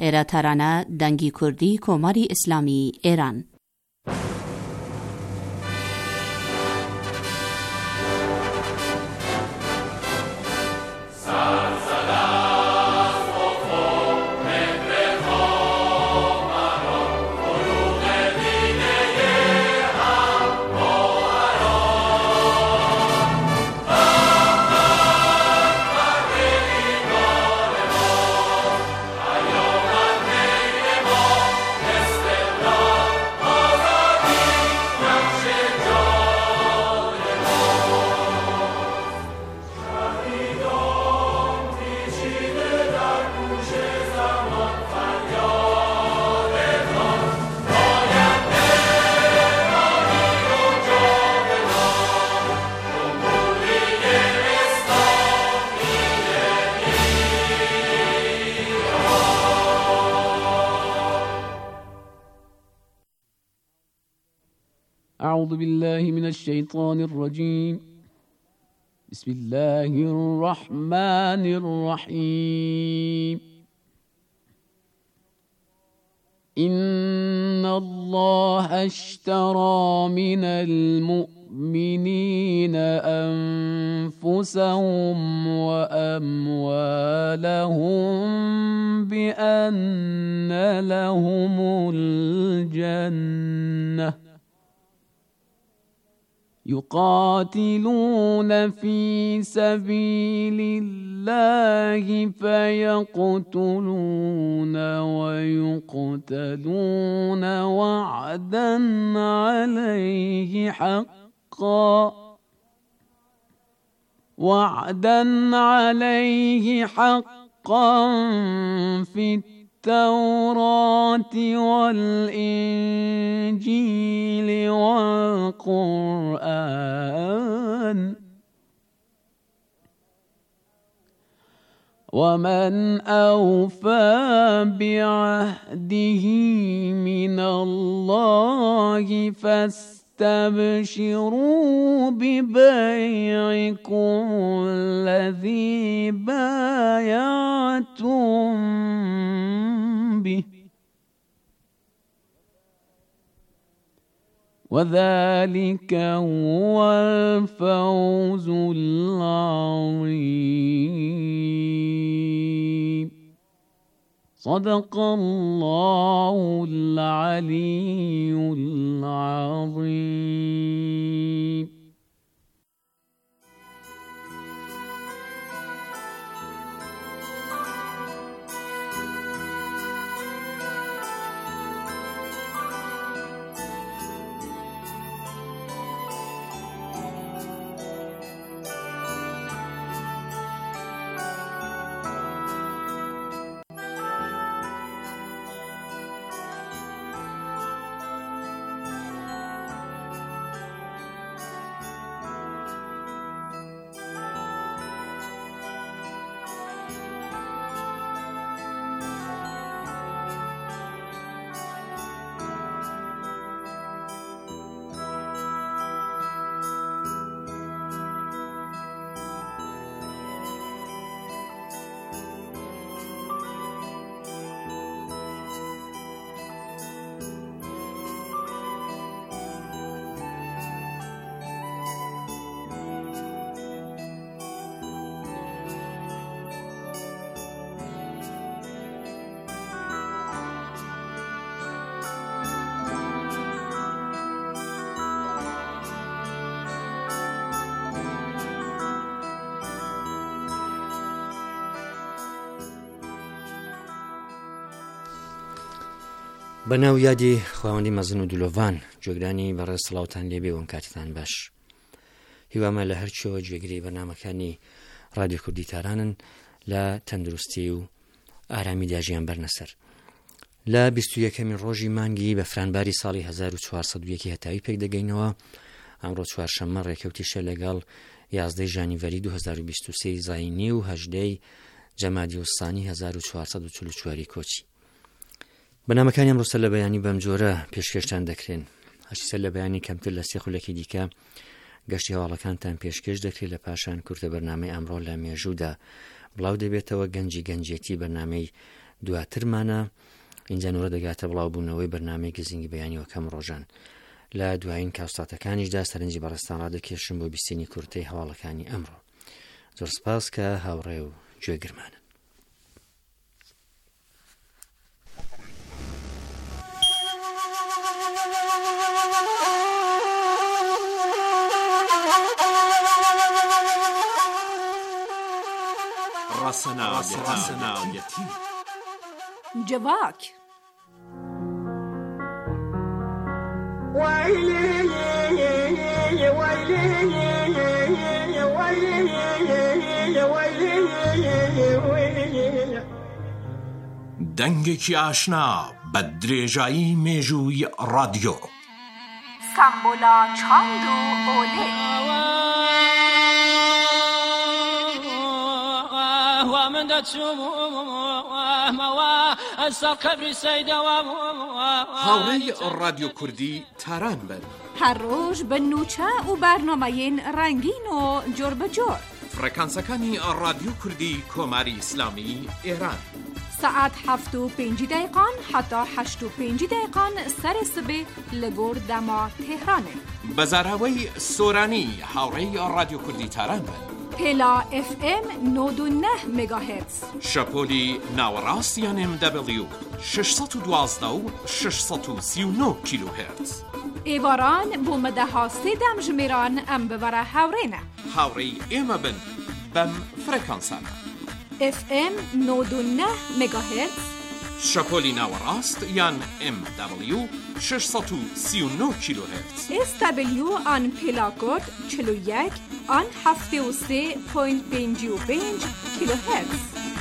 ئێرەتارانە دەنگی کوردی کۆماری ئیسلامی ئێران. أعوذ بالله من الشيطان الرجيم. بسم الله الرحمن الرحيم. إن الله اشترى من المؤمنين أنفسهم وأموالهم بأن لهم الجنة يقاتلون في سبيل الله فيقتلون ويقتلون وعدا عليه حقا في التوراة والإنجيل والقرآن ومن أوفى بعهده من الله فاستبشروا ببيعكم الذي بايعتم به وذلك هو الفوز العظيم. صدق الله العلي العظيم. بەناو یادی خواوەندی مەزن و دلۆڤان جۆگرانی بەڕێز سڵاوتان لێبێ و کاتتان باش. هیوامە لە هەرچیەوە گوێگری بەرنامەکانی ڕادیۆ کوردی تارانن لە تەندروستی و ئارامی داژیان بەرنەسەر. لە 21 ڕۆژی مانگی بە فرانباری ساڵی 1401 هەتاوی پێک دەگەینەوە. ئەمڕۆ چوارشەممە ڕێکەوتیشە لەگەڵ 11 ژانیڤەری 2023 زاینی و 18 جەمادی وسانی 1444 کۆچی. بەنامەکانی ئەمڕۆ لە بەیانی بەم جۆرە پێشکەشتان دەکرێن. هەرچی لە بەیانی کەمتر لە سێ خولەکی دیکە گەشتی هەواڵەکانتان پێشکەش دەکرێت لە پاشان کورتە بەرنامەی ئەمڕۆ لە مێژوودا بڵاو دەبێتەوە گەنجێتی بەرنامەی دواترمانە اینجا نورە دەگاتە بڵاوبوونەوەی بەرنامەی گزینگی بەیانیەوەکەم ڕۆژان لە دوایین کاوستاتەکانیشدا سەرنجی بەڕێستان ڕادەکێشم بۆ بیستنی کورتەی هەواڵەکانی ئەمڕۆ. زۆر سپاس کە هاوڕێ و گوێگرمانن. ڕاسەناویەتی جواک دەنگێکی ئاشنا بە درێژایی مێژووی ڕادیۆ سامبۆلا چاند و ئۆلێ هاوڕێی ڕادیۆ کوردی تاران بن هەر ڕۆژ بە نوچە و بەرنامەیەن ڕەنگین و جۆر بەجۆر فڕێکانسەکانی ڕادیۆ کوردی کۆماری ئیسلامی ئێران سعات 7:05 حتا 8:05 سەری سبێ لە گۆر دەما تێهرانێ بەزاراوەی سۆرانی هاوڕێی ڕادیۆ کوردی تاران بن پێلا FM 99 مگاهرتز شەپۆلی ناوەڕاست یان MW 612 و 639 کیلوهرتز ئێواران بۆ مەدەها سێدەم ژمێران ئەم ببەرە هاوڕێنە هاوڕێی ئێمە بن بەم فڕێکانسانە FM 99 مگاهرتز شەپۆلی ناوەڕاست یان MW 639 کیلوهرتز SW آن پێلاکۆد 41 آن 73.55 کیلوهرتز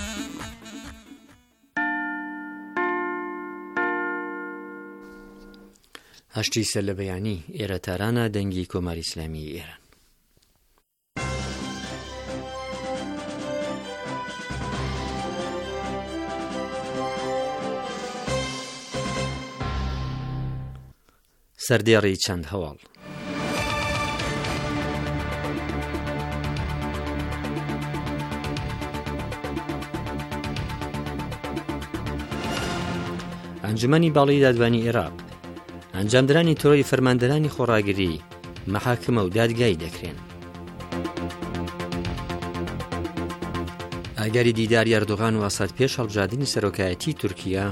هەشتی سەر لە بەیانی ئێرە تارانە دەنگی کۆماری ئیسلامی ئێران. سەردێڕی چەند هەواڵ. ئەنجومەنی باڵی دادوانی عێراق ئەنجامدرانی تۆڕی فەرماندەرانی خۆڕاگری مەحاکمە و دادگایی دەکرێن. ئاگاری دیداری ئەردۆغان و ئاساد پێش هەڵبژاردننی سەرۆکایەتی تورکیا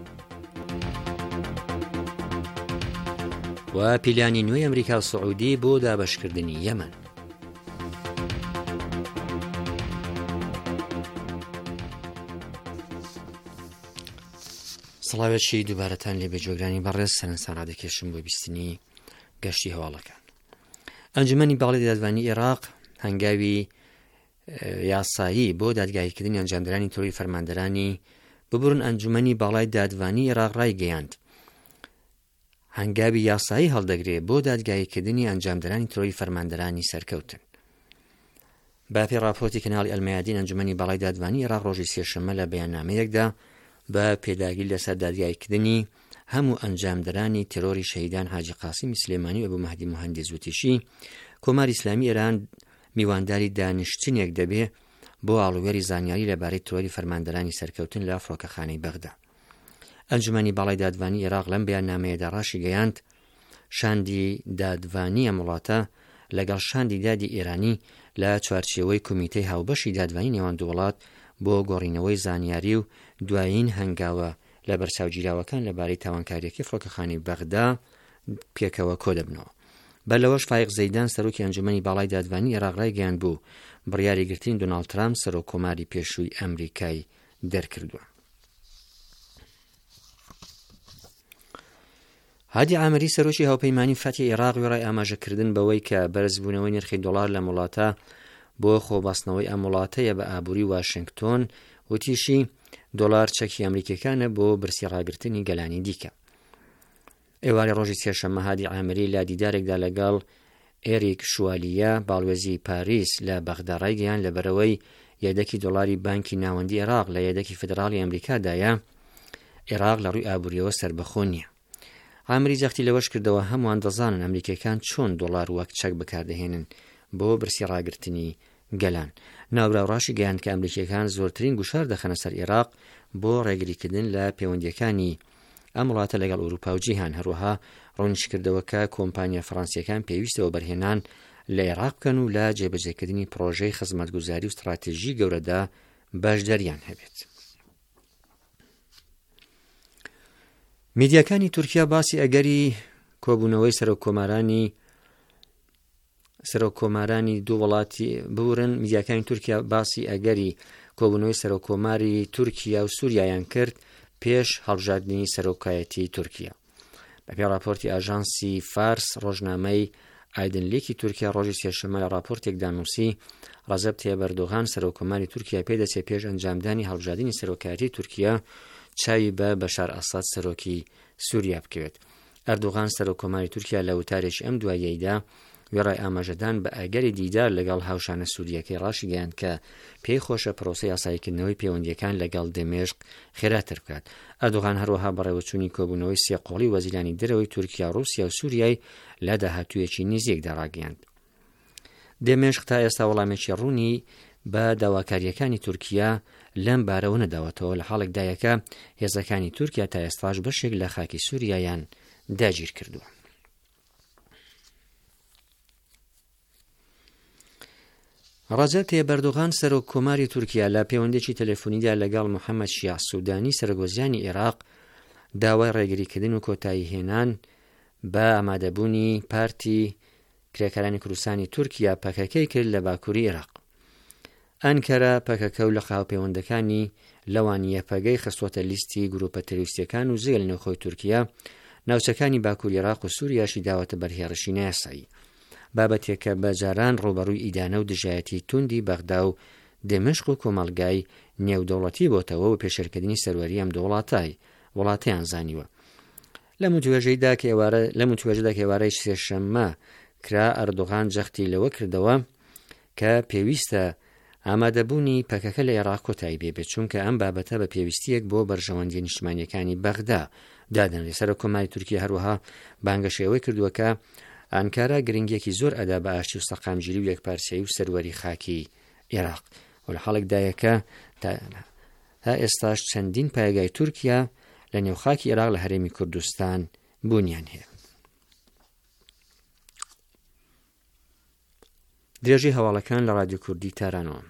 و پیلانی نوێی ئەمریکا و سعودی بۆ دابەشکردنی یەمەن. سڵاوێکی دووبارەتان لێ بێجۆگرانی بەڕێز سەرنجان ڕادەکێشم بۆ بیستنی گەشتی هەواڵەکان. ئەنجومەنی باڵی دادوانی عێراق هەنگاوی یاسایی بۆ دادگاییکردنی ئەنجامدرانی تۆڕی فەرماندەرانی ببوورن ئەنجومەنی باڵای دادوانی عێراق ڕایگەیاند هەنگاوی یاسایی هەڵدەگرێت بۆ دادگاییکردنی ئەنجامدرانی تۆڕی فەرماندەرانی سەرکەوتن. باپی راپۆرتی کەناڵی ئەلمەیادین ئەنجومەنی باڵای دادوانی عێراق ڕۆژی سێشەممە لە بەیاننامەیەکدا بە پێداگیر لەسەر دادگاییکردنی هەموو ئەنجامدەرانی تێرۆری شەهیدان حاجی قاسیمی سلێمانی و ئەبوو مەهدی موهەندی زوتیشی کۆماری ئیسلامی ئێران میوانداری دانیشتنێک دەبێ بۆ ئاڵوێری زانیاری لەبارەی تۆڕی فەرماندەرانی سەرکەوتن لە فڕۆکەخانەی بەغدا. ئەنجومەنی باڵای دادوانی عێراق لەم بەیاننامەیەدا ڕاشی گەیاند شاندی دادوانی ئەم وڵاتە لەگەڵ شاندی دادی ئێرانی لە چوارچێوەی کۆمیتەی هاوبەشی دادوانی نێوان دوو وڵات بۆ گۆڕینەوەی زانیاری و دوایین هەنگاوە لە بەرچاوگیراوەکان لەبارەی تاوانکاریەکی فڕۆکەخانەی بەغدا پێکەوە کۆ دەبنەوە. بە لەوەش فایق زەیدان سەرۆکی ئەنجومەنی باڵای دادوانی عێراق ڕایگەیاند بوو بڕیاریگرتنی دۆناڵد ترامپ سەرۆکۆماری پێشووی ئەمریکای دەرکردووە. هادی عامری سەرۆکی هاوپەیمانی فەتی عێراق وێڕای ئاماژەکردن بەوەی کە بەرزبوونەوەی نرخی دۆڵار لە وڵاتە بۆ خۆبەستنەوەی ئەم وڵاتەیە بە ئابووری واشنگتۆن وتیشی دۆڵار چەکی ئەمریکەکانە بۆ برسی ڕاگرتنی گەلانی دیکە. ئێواری ڕۆژی سێشەممە هادی عامری لە دیدارێکدا لەگەڵ ئێریک شوالیە باڵوێزی پاریس لە بەغدا ڕایگەیان لەبەرەوەی یەدەکی دۆڵاری بانکی ناوەندی عێراق لە یەدەکی فدراڵی ئەمریکادایە عێراق لە ڕووی ئابووریەوە سربەخۆ نییە. عامری جەختی لەوەش کردەوە هەمووان دەزانن ئەمریکەکان چۆن دۆڵار وەک چەک بەکاردەهێنن بۆ برسی ڕاگرتنی گەلان. ناوراوڕاشی گەیاند کە ئەمریکیەکان زۆرترین گوشار دەخەنە سەر عێراق بۆ ڕێگریکردن لە پەیوەندیەکانی ئەم وڵاتە لەگەڵ ئەوروپا و جیهان. هەروەها ڕوونیشکردەوە کە کۆمپانیا فەڕەنسیەکان پێویستەوە بەرهێنان لە عێراق بکەن و لە جێبەجێکردنی پرۆژەی خزمەتگوزاری و استراتیژی گەورەدا باشداریان هەبێت. میدیاکانی تورکیا باسی ئەگەری کۆبوونەوەی سەرۆکۆمارانی دوو وڵاتی بورن. میدیاکانی تورکیا باسی ئەگەری کۆبوونەوەی سەرۆکۆماری تورکیا و سووریایان کرد پێش هەڵبژاردننی سەرۆکایەتی تورکیا. بەپێی راپۆرتی ئاژانسی فارس ڕۆژنامەی ئایدنلیکی تورکیا ڕۆژی سێشەممە لە راپۆرتێکدا نووسی ڕەزەب تایب ئەردۆغان سەرۆکۆماری تورکیا پێدەچێت پێش ئەنجامدانی هەڵبژاردننی سەرۆکایەتی تورکیا چاوی بە بەشار ئەساد سەرۆکی سووریا بکەوێت. ئەردۆغان سەرۆکۆماری تورکیا لە وتارێکی ئەم دواییەدا وێڕای ئاماژەدان بە ئەگەری دیدار لەگەڵ هاوشانە سووریەکەی ڕاشی گەیاند کە پێی خۆشە پرۆسەی یاساییکردنەوەی پەیوەندیەکان لەگەڵ دەمێشق خێراتر بکات. ئەردۆغان هەروەها بەڕێوەچوونی کۆبوونەوەی سێقۆڵی وەزیرانی دەرەوەی تورکیا، رووسیا و سووریای لە داهاتوویەکی نزیکدا ڕاگەیاند. دەمێشق تا ئێستا وەڵامێکی ڕوونی بە داواکاریەکانی تورکیا لەم بارەوە نەداوەتەوە، لە حاڵێکدایەکە هێزەکانی تورکیا تا ئێستاش بەشێک لە خاکی سووریایان داگیر کردووە. ڕەجەب تایب ئەردۆغان سەرۆککۆماری تورکیا لە پەیوەندێکی تەلەفۆنیدا لەگەڵ محەممەد شیع سوودانی سەرگۆزیانی عێراق داوای ڕێگریکردن و کۆتایی هێنان بە ئامادەبوونی پارتی کرێکارانی کوردستانی تورکیا پەکەکەی کرد لە باکووری عێراق. ئەنکەرە پەکەکە و لە خاوپەیوەندەکانی لەوان یەپەگەی خستوەتە لیستی گروپە تەروریستیەکان و زێل نێوخۆی تورکیا ناوچەکانی باکووری عێراق و سووریاشی داوەتە بەرهێڕشی نایاسایی، بابەتێکە بەجاران ڕوبەڕووی ئیدانە و دژایەتی توندی بەغدا و دەمەشق و کۆمەڵگای نێودەوڵەتی بۆتەوە و پێشێرکردنی سەروەری ئەم دوو وڵاتیان زانیوە. لە متوێژەدا کە ئێوارەی سێشەممە کرا ئەردۆغان جەختی لەوە کردەوە کە پێویستە ئامادەبوونی پەکەکە لە عێراق کۆتایی بێت، چونکە ئەم بابەتە بە پێویستیەک بۆ بەرژەوەندی نیشتمانیەکانی بەغدا دادەنرێت. سەرۆکۆماری تورکیا هەروەها بانگەشەوەی کردووە کە ئەنکارا گرنگێکی زۆر ئەدا بە ئاشتی و سەقامگیری و یەکپارچەیی و سەروەری خاکی عێراق. و لە حاڵێکدایەکە تا ئێستاش چەندین پایگای تورکیا لە نێوخاکی عێراق لە هەرێمی کوردستان بوونیان هەیە. درێژی هەواڵەکان لە رادیۆ کوردی تارانەوە.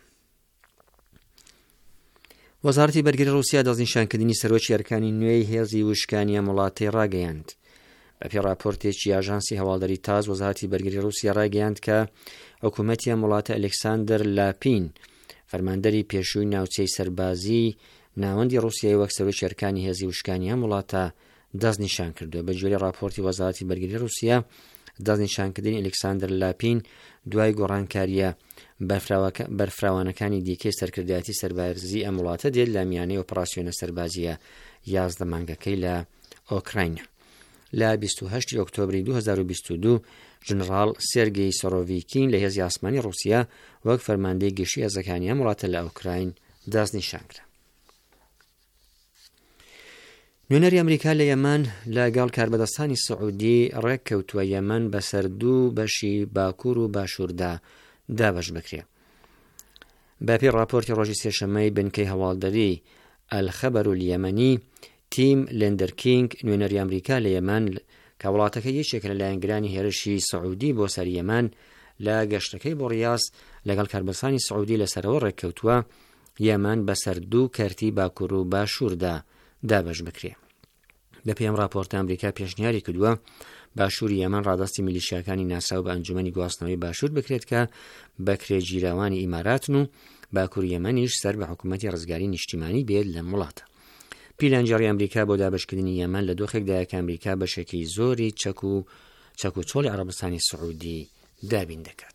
وەزارەتی بەرگری رووسیا دەستنیشانکردنی سەرۆکی ئەرکانی نوێی هێزی وشکانی ئەم وڵاتەی ڕاگەیاند. بەپێی راپۆرتێکی ئاژانسی هەواڵدەری تاز، وەزارەتی بەرگری رووسیا ڕاگەیاند کە حکوومەتی ئەم وڵاتە ئەلێکساندەر لاپین فەرماندەری پێشووی ناوچەی سەربازی ناوەندی رووسیای وەک سەرۆکی ئەرکانی هێزی وشکانی ئەم وڵاتە دەستنیشان کردووە. بە گوێرەی راپۆرتی وەزارەتی بەرگری رووسیا، دەستنیشانکردنی ئەلێکساندەر لاپین دوای گۆڕانکاریە بەرفراوانەکانی دیکەی سەرکردایەتی سەربازی ئەم وڵاتە دێت لە میانەی ئۆپراسیۆنە سەربازیە 11 مانگەکەی لە ئۆکراینە. لە 28 ئۆکتۆبری 2022 ژنرال سێرگێی سۆرۆڤیکین لە هێزی ئاسمانی رووسیا وەک فەرماندەی گشتی هێزەکانی ئەم وڵاتە لە ئۆکراین دەستنیشان کرا. نوێنەری ئەمریکا لە یەمان لەگەڵ کاربەدەستانی سعودی ڕێککەوتووە یەمەن بەسەر دوو بەشی باکوور و باشووردا دابەش بکرێ. بەپێی راپۆرتی ڕۆژی سێشەممەی بنکەی هەواڵدەری ئەلخەبەر و یەمەنی، تیم لێندەرکینگ نوێنەری ئەمریکا لە یەمان کە وڵاتەکە یەکێک لە لایەنگرانی هێرشی سعودی بۆ سەر یەمان لە گەشتەکەی بۆ ڕیاض لەگەڵ کاربەدەستانی سعودی لەسەرەوە ڕێککەوتووە یەمان بەسەر دوو کەرتی باکوور و باشووردا دابەش بکرێ. بەپێی ئەم راپۆرتە ئەمریکا پێشنیاری کردووە باشووری یەمەن ڕادستی میلیشیاکانی ناسا و بە ئەنجومەنی گواستنەوەی باشوور بکرێت کە بەکرێگیراوانی ئیماراتن و باکووری یەمەنیش سەر بە حکوومەتی ڕزگاری نیشتیمانی بێت لە وڵاتە. پیلانجاری ئەمریکا بۆ دابشکردنی یەمەن لە دۆخێکدایە کە ئەمریکا بەشێکی زۆری چەک و چۆڵی عەرەبستانی سعودی دابین دەکات.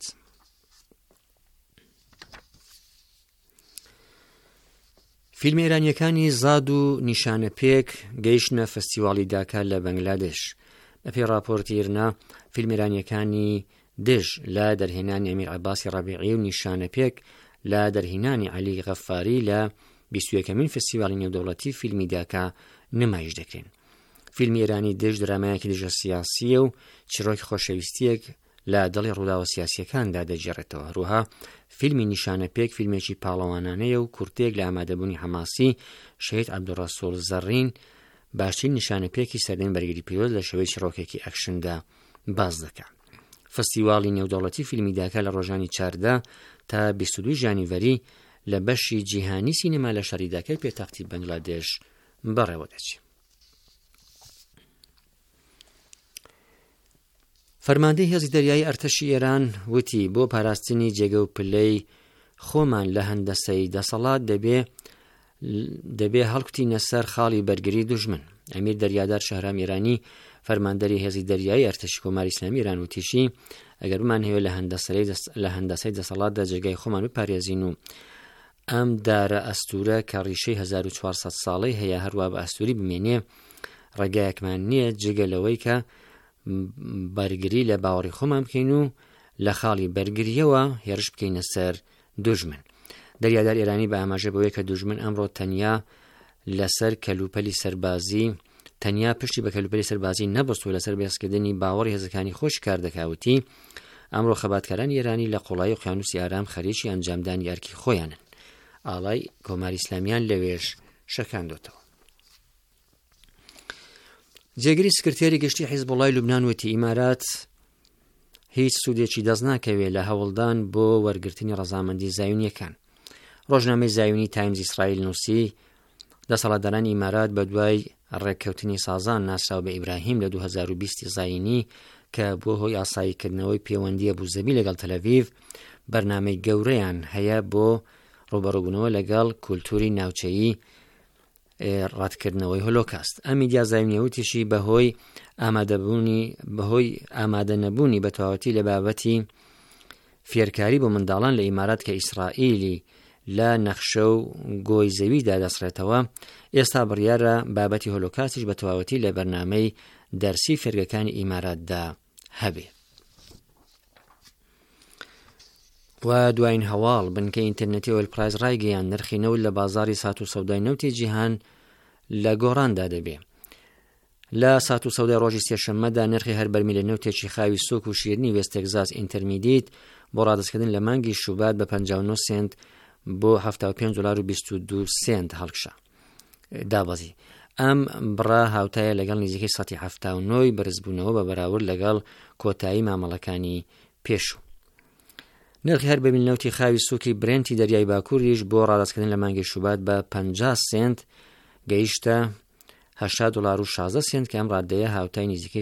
فیلمی ئێرانیەکانی زاد و نیشانە پێک گەیشتنە فەستیواڵی داکا لە بەنگلادێش. بەپێی راپۆرتی ئێرنا، فیلمی ئێرانیەکانی دژ لە دەرهێنانی ئەمیر عەباسی ڕەبیعی و نیشانە پێک لە دەرهێنانی عەلی غەفاری لە 21مین فستیواڵی نێودەوڵەتی فیلمی داکا نمایش دەکرێن. فیلمی ئێرانی دژ درامایەکی دژە سیاسیە و چیرۆکی خۆشەویستیەک لە دڵی ڕووداوە سیاسیەکاندا دەگێڕێتەوە. هەروەها فیلمی نیشانە پێک فیلمێکی پاڵەوانانەیە و کورتێک لە ئامادەبوونی حەماسی شەهید عەبدوڕەسوول زەڕین باشترین نیشانە پێکی سەردەمی بەرگری پیرۆز لە شێوەی چڕۆکێکی ئەکشندا باز دەکات. فستیواڵی نێودەوڵەتی فیلمی داکا لە ڕۆژانی 14 تا 22 ژانیڤەری لە بەشی جیهانی سینەما لە شاری داکای پێتەختی بەنگلادێش بەڕێوە دەچێت. فەرماندەی هێزی دەریایی ئەرتەشی ئێران وتی بۆ پاراستنی جێگە و پلەی خۆمان لە هەندەسەی دەسەڵات دەبێ هەڵکوتینە سەر خاڵی بەرگری دوژمن. ئەمیر دەریادار شەهرام ئێرانی فەرماندەری هێزی دەریایی ئەرتەشی کۆماری ئیسلامی ئێران وتیشی ئەگەر بمان هەوێت لە هەندەسەی دەسەڵاتدا جێگای خۆمان بپارێزین و ئەم دارە ئەستورە کە ڕیشەی 1400 ساڵەی هەیە هەروە بە ئەستوری بمێنێ ڕێگایەکمان نییە جێگە لەوەی کە بەرگری لە باوەڕی خۆمان بکەین و لە خاڵی بەرگریەوە هێرش بکەینە سەر دوژمن. دەریادار ئێرانی بە ئاماژە بەوەی کە دوژمن ئەمڕۆ تەنیا لەسەر کەلوپەلی سەربازی تەنیا پشتی بە کەلوپەلی سەربازی نەبەستوە لەسەر بێزکردنی باوەڕی هێزەکانی خۆش کار دەکاوتی ئەمڕۆ خەباتکارانی ئێرانی لە قوڵای و قیانوسی ئارام خەریکی ئەنجامدانی یارکی خۆیانن. ئاڵای کۆماری ئیسلامیان لەوێش شەکاندوتەوە. جێگری سکرتێری گشتی حیزبوڵای لوبنان وتی ئیمارات هیچ سوودێکی دەست ناکەوێت لە هەوڵدان بۆ وەرگرتنی ڕەزامەندی زایونیەکان. ڕۆژنامەی زایونی تایمز ئیسرائیل نووسی دەسەڵاتدارانی ئیمارات بە دوای ڕێککەوتنی سازان ناسراو بە ئیبراهیم لە 2020 زاینی کە بۆ هۆی ئاساییکردنەوەی پەیوەندی ئەبوزەبی لەگەڵ تەلەڤیڤ بەرنامەی گەورەیان هەیە بۆ ڕوبەڕووبوونەوە لەگەڵ کولتوری ناوچەیی ڕاتکردنەوەی هۆلۆکاست. ئەم میدیا زایونیەوتیشی بەهۆی ئامادە نەبوونی بە تەواوەتی لە بابەتی فێرکاری بۆ منداڵان لە ئیمارات کە ئیسرائیلی لە نەخشە و گۆی زەویدا دەسڕێتەوە ئێستا بڕیارە بابەتی هۆلۆکاستیش بە تەواوەتی لە بەرنامەی دەرسی فێرگەکانی ئیماراتدا هەبێ. و دوایین هەواڵ بنکە ئینتەرنێتی ئۆیلپرایز ڕایگەیان نرخی نەوت لە بازاری سات و سەودای نەوتی جیهان لە گۆڕاندا دەبێ. لە سات و سەودای ڕۆژی سێشەممەدا نرخی هەر بەرمیلە نەوتێکی خاوی سوک و شیرنی وێست تێگزاس ئینتەرمیدیت بۆ ڕادستکردن لە مانگی شوبات بە 59 سنت بۆ 75.22 هەڵکشە دابەزی. ئەم بڕا هاوتایە لەگەڵ نزیکەی 79 بەرزبوونەوە بە بەراورد لەگەڵ کۆتایی مامەڵەکانی پێشوو. نرخی هەر بەرمیل نەوتی خاوی سووکی برێنتی دەریای باکووریش بۆ ڕادستکردن لە مانگی شوبات بە 50 سنت گەیشتە $8.16 کە ئەم ڕادەیە هاوتای نزیکەی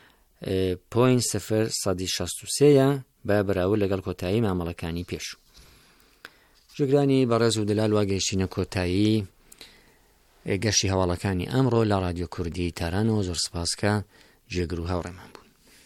0.063 بە بەراورد لەگەڵ کۆتایی مامەڵەکانی پێشوو. جگرانی بەڕێز و دلال واگەیشتینە کۆتایی گەشتی هەواڵەکانی ئەمڕۆ لە رادیۆ کوردی تارانەوە. زۆر سپاسکە جێگر و هاوڕێمان بوو.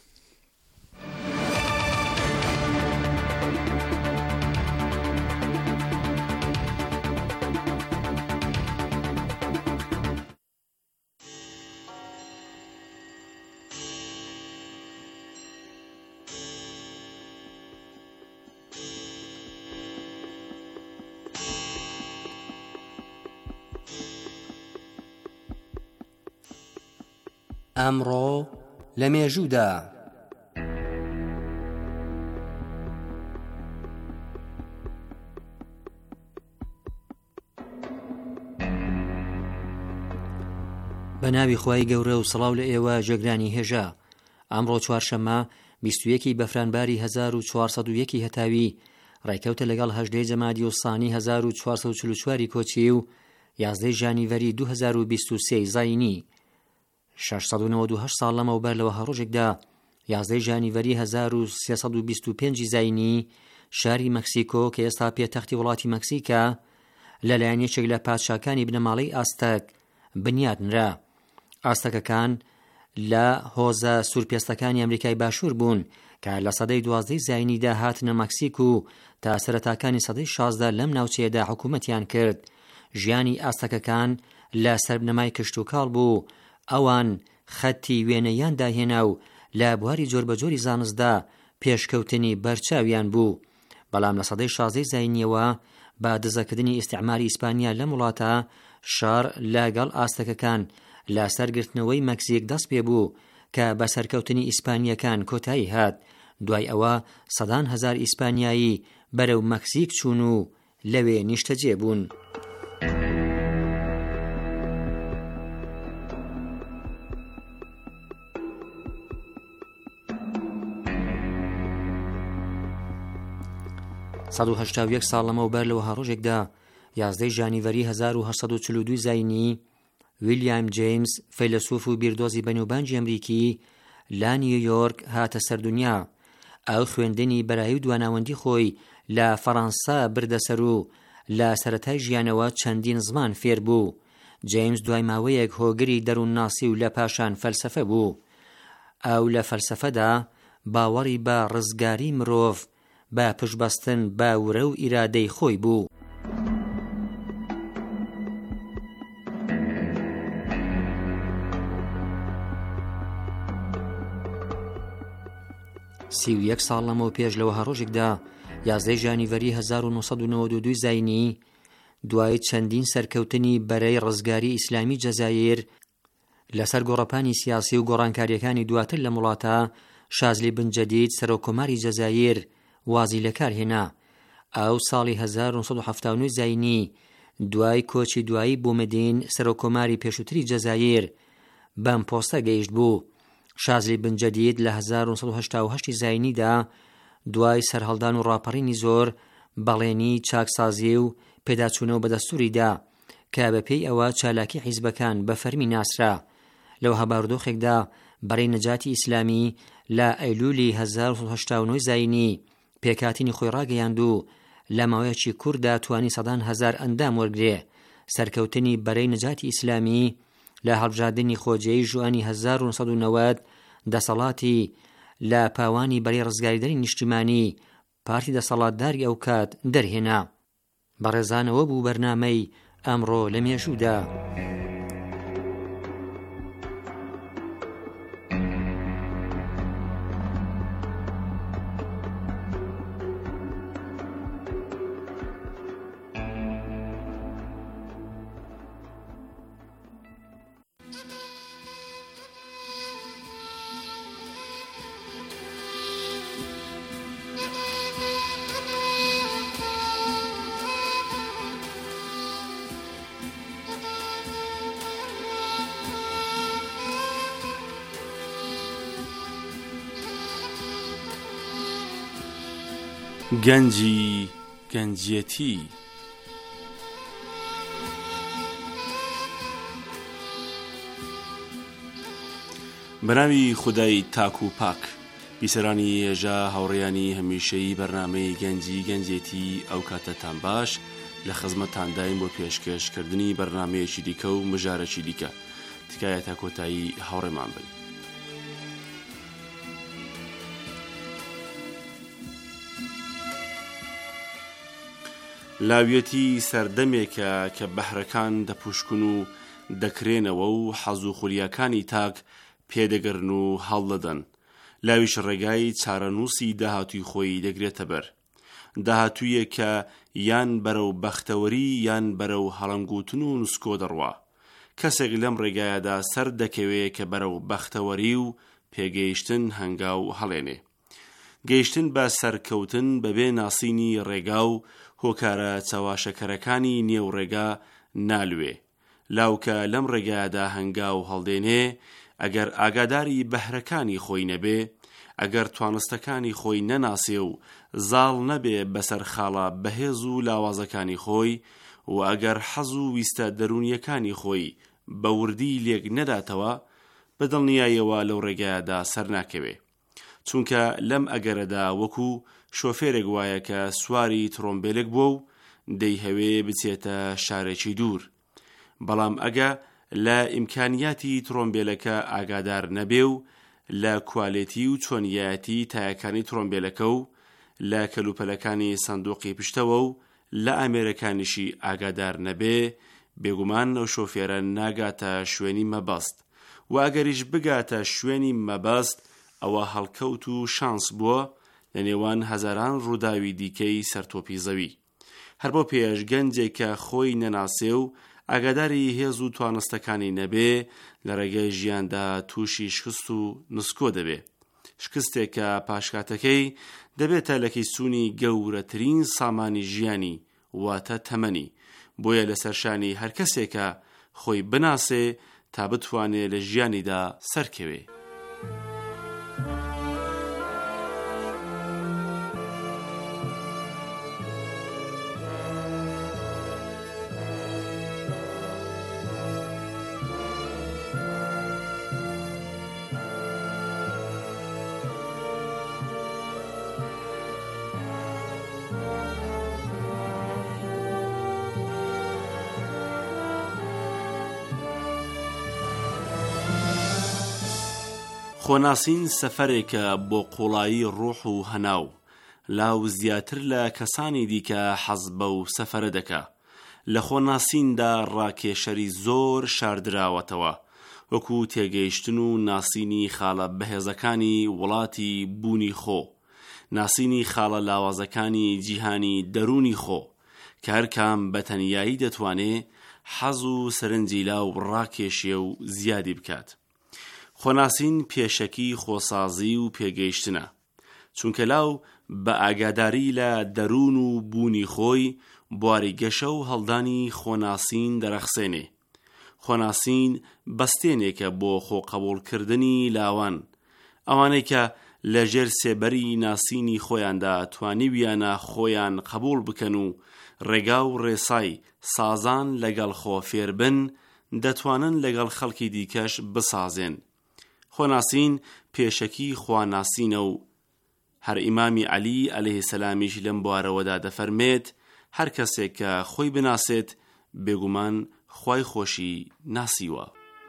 ئەمڕۆ لە مێژوودا بە ناوی خوای گەورە و سڵاو لە ئێوە جێگرانی هێژە. ئەمڕۆ چوارشەممە 21 بەفرانباری 1401 هەتاوی ڕێکەوتە لەگەڵ 18 جەمادی و سانی 1444 کۆچی و 11 ژانیڤەری 2023 زاینی 698 ساڵ لەمەوبەر لەوە هەڕۆژێکدا 11 ژانیڤەری 1325 زاینی شاری مەکسیکۆ کە ئێستا پێتەختی وڵاتی مەکسیکە لەلایەن یەکێک لە پادشاکانی بنەماڵەی ئاستەک بنیادنرا. ئاستەکەکان لە هۆزە سوورپێستەکانی ئەمریکای باشوور بوون کە لە سەدەی 12 زاینیدا هاتنە مەکسیک و تا سەرەتاکانی سەدەی 16 لەم ناوچەیەدا حکوومەتیان کرد. ژیانی ئاستەکەکان لە سەربنەمای کشت و کاڵ بوو. ئەوان خەتی وێنەیان داهێنا و لە بواری جۆربەجۆری زانستدا پێشکەوتنی بەرچاویان بوو. بەڵام لە سەدەی 16 زاینیەوە بە دزەکردنی ئیستیعماری ئیسپانیا لە وڵاتە شار لەگەڵ ئاستەکەکان لە سەرگرتنەوەی مەکسیک دەست پێ بوو کە بە سەرکەوتنی ئیسپانیەکان کۆتایی هات. دوای ئەوە سەدان هەزار ئیسپانیایی بەرەو مەکسیک چوون و لەوێ نیشتەجێ بوون. سەد و هەشتا و یەک ساڵ لەمەوبەر لەوە ڕۆژێکدا 11 ژانیڤەری 1842 زاینی ویلیام جیمز فەیلسوف و بیردۆزی بەنێوبانجی ئەمریکی لە نیویۆرک هاتە سەردونیا. ئەو خوێندنی بەرایی و دواناوەندی خۆی لە فەڕەنسا بردەسەر و لە سەرەتای ژیانەوە چەندین زمان فێر بوو. جیمز دوای ماوەیەک هۆگری دەروونناسی و لە پاشان فەلسەفە بوو. ئەو لە فەلسەفەدا باوەڕی بە ڕزگاری مرۆڤ بە پشتبەستن بە ورە و ئیرادەی خۆی بوو. سی و یەک ساڵ لەمەوە پێش لەوە ڕۆژێکدا 11 ژانیڤەری 1992 زاینی دوای چەندین سەرکەوتنی بەرەی ڕزگاری ئیسلامی جەزایر لەسەر گۆڕەپانی سیاسی و گۆڕانکاریەکانی دواتر لە وڵاتە شازلی بن جەدید سەرۆکۆماری جەزایر وازی لەکار هێنا. ئەو ساڵی 1979 زاینی دوای کۆچی دوایی بوومدین سەرۆکۆماری پێشووتری جەزایر بەم پۆستە گەیشت بوو. شازلی بن جەدید لە 1988 زاینیدا دوای سەرهەڵدان و ڕاپەڕینی زۆر بەڵێنی چاکسازی و پێداچوونەوە بە دەستوریدا کە بەپێی ئەوە چالاکی حیزبەکان بە فەرمی ناسرا. لەو هەبارودۆخێکدا بەڕێی نەجاتی ئیسلامی لە ئەیلولی 1989 زاینی پێکاتینی خۆی ڕاگەیاند و لە ماوەیەکی کووردا توانی سەدان هەزار ئەندام وەرگرێ. سەرکەوتنی بەرەی نەجاتی ئیسلامی لە هەڵبژاردننی خۆجێی ژوئانی 1990 دەسەڵاتی لە پاوانی بەرەی ڕزگاریدەری نیشتیمانی پارتی دەسەڵاتداری ئەو کات دەرهێنا. بەڕێزانەوە بوو بەرنامەی ئەمڕۆ لە مێژوودا. گەنجی گەنجیەتی. بەناوی خودای تاک و پاک، بیسەرانی هێژا هاوڕێیانی هەمیشەیی بەرنامەی گەنجی گەنجێتی ئەو کاتەتان باش لە خزمەتانداین بۆ پێشکەشکردنی بەرنامەیەکی دیکە و مژارەکی دیکە. تکایە تا کۆتایی هاوڕێمان بن. لاویەتی سەردەمێکە کە بەحرەکان دەپوشکن و دەکرێنەوە و حەز و خولیاکانی تاک پێدەگەرن و هەڵدەدەن. لاویش ڕێگای چارەنووسی داهاتوی خۆی دەگرێتە بەر. داهاتوویە کە یان بەرەو بەختەوەری یان بەرەو هەڵەنگوتن و نوسکۆ دەڕوا. کەسێک لەم ڕێگایەدا سەر دەکەوێت کە بەرەو بەختەوەری و پێگەیشتن هەنگاو هەڵێنێ. گەیشتن بە سەرکەوتن بەبێ ناسینی ڕێگا و هۆکارە چاواشەکەرەکانی نێو ڕێگا نالوێ. لاوکە لەم ڕێگایەدا هەنگاو هەڵدێنێ ئەگەر ئاگاداری بەهرەکانی خۆی نەبێ، ئەگەر توانستەکانی خۆی نەناسێ و زاڵ نەبێ بەسەر خاڵە بەهێز و لاوازەکانی خۆی، و ئەگەر حەز و ویستە دەرونیەکانی خۆی بە وردی لێک نەداتەوە، بەدڵنیایەوە لەو ڕێگایەدا سەر ناکەوێ. چونکە لەم ئەگەرەدا وەکو شۆفێرێک وایە کە سواری ترۆمبیلێک بووە و دەیهەوێ بچێتە شارێکی دوور. بەڵام ئەگە لە ئیمکانیاتی ترۆمبیلەکە ئاگادار نەبێ و لە کوالێتی و چۆنیایەتی تایەکانی ترۆمبیلەکە و لە کەلوپەلەکانی سندوقی پشتەوە و لە ئامێرەکانیشی ئاگادار نەبێ، بێگومان ئەو شۆفێرە ناگاتە شوێنی مەبەست. و ئەگەریش بگاتە شوێنی مەبەست، ئەوە هەڵکەوت و شانس بووە لە نێوان هەزاران ڕووداوی دیکەی سەرتۆپی زەوی. هەر بۆ پێش گەنجێکە خۆی نەناسێ و ئاگاداری هێز و توانستەکانی نەبێ، لە ڕێگەی ژیاندا تووشی شکست و نسکۆ دەبێ. شکستێکە پاشکاتەکەی دەبێتە لە کەیسوونی گەورەترین سامانی ژیانی واتە تەمەنی، بۆیە لەسەرشانی هەر کەسێکە خۆی بناسێ تا بتوانێت لە ژیانیدا سەرکەوێ. خۆناسین سەفەرێکە بۆ قوڵایی ڕوح و هەناو، لاو زیاتر لە کەسانی دیکە حەز بە و سەفەرە دەکا. لە خۆناسیندا ڕاکێشەری زۆر شاردراوەتەوە، وەکو تێگەیشتن و ناسینی خاڵە بەهێزەکانی وڵاتی بوونی خۆ، ناسینی خاڵە لاوازەکانی جیهانی دەرونی خۆ، کە هەرکام بە تەنیایی دەتوانێ حەز و سەرنجی لاو ڕاکێشێ و زیادی بکات. خۆناسین پێشەکی خۆسازی و پێگەیشتنە، چونکە لاو بە ئاگاداری لە دەروون و بوونی خۆی بواری گەشە و هەڵدانی خۆناسین دەرەخسێنێ. خۆناسین بەستێنێکە بۆ خۆقەبوڵکردنی لاوان، ئەوانەی کە لەژێر سێبەری ناسینی خۆیاندا توانیویانە خۆیان قبول بکەن و ڕێگا و ڕێسای سازان لەگەڵ خۆ فێربن، دەتوانن لەگەڵ خەڵکی دیکەش بسازێن. خۆناسین پێشەکی خواناسینە و هەر ئیمامی عەلی عەلەیهی سەلامیش لەم بوارەوەدا دەفەرمێت هەر کەسێک کە خۆی بناسێت بێگومان خوای خۆشی ناسیوە.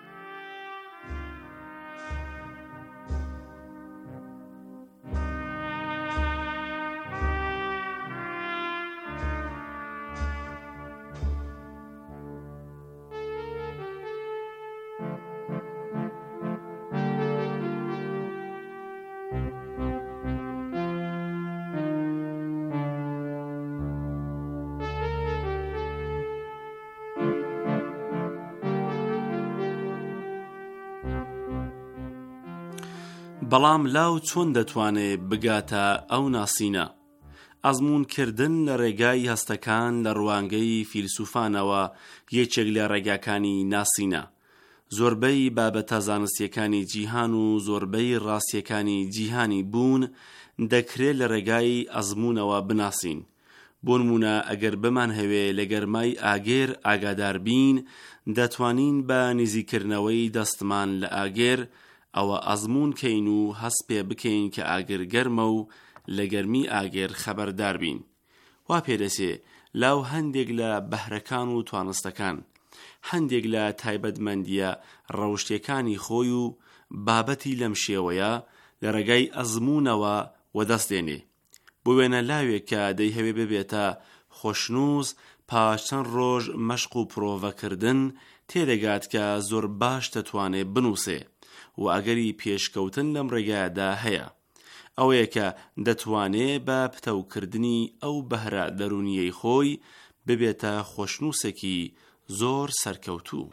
بەڵام لاو چۆن دەتوانێت بگاتە ئەو ناسینە؟ ئەزموونکردن لە ڕێگای هەستەکان لە ڕوانگەی فیلسوفانەوە یەکێک لە ڕێگاکانی ناسینە. زۆربەی بابەتە زانستیەکانی جیهان و زۆربەی ڕاستیەکانی جیهانی بوون دەکرێت لە ڕێگای ئەزموونەوە بناسین. بۆ نمونە ئەگەر بمان هەوێ لە گەرمای ئاگێر ئاگادار بین، دەتوانین بە نزیکردنەوەی دەستمان لە ئاگێر ئەوە ئەزمون کەین و هەست پێ بکەین کە ئاگر گەرمە و لە گەرمی ئاگێر خەبەردار بین. وا پێدەچێ لاو هەندێک لە بەهرەکان و توانستەکان، هەندێک لە تایبەتمەندیە ڕەوشتیەکانی خۆی و بابەتی لەم شێوەیە لە ڕێگای ئەزموونەوە وەدەستێنێ. بۆ وێنە لاوێک کە دەیهەوێ ببێتە خۆشنووس پاش چەند ڕۆژ مەشق و پرۆڤەکردن تێدەگات کە زۆر باش دەتوانێت بنووسێ و ئەگەری پێشکەوتن لەم ڕێگایەدا هەیە، ئەوەیە کە دەتوانێت بە پتەوکردنی ئەو بەهرە دەرونیەی خۆی ببێتە خۆشنووسێکی زۆر سەرکەوتوو.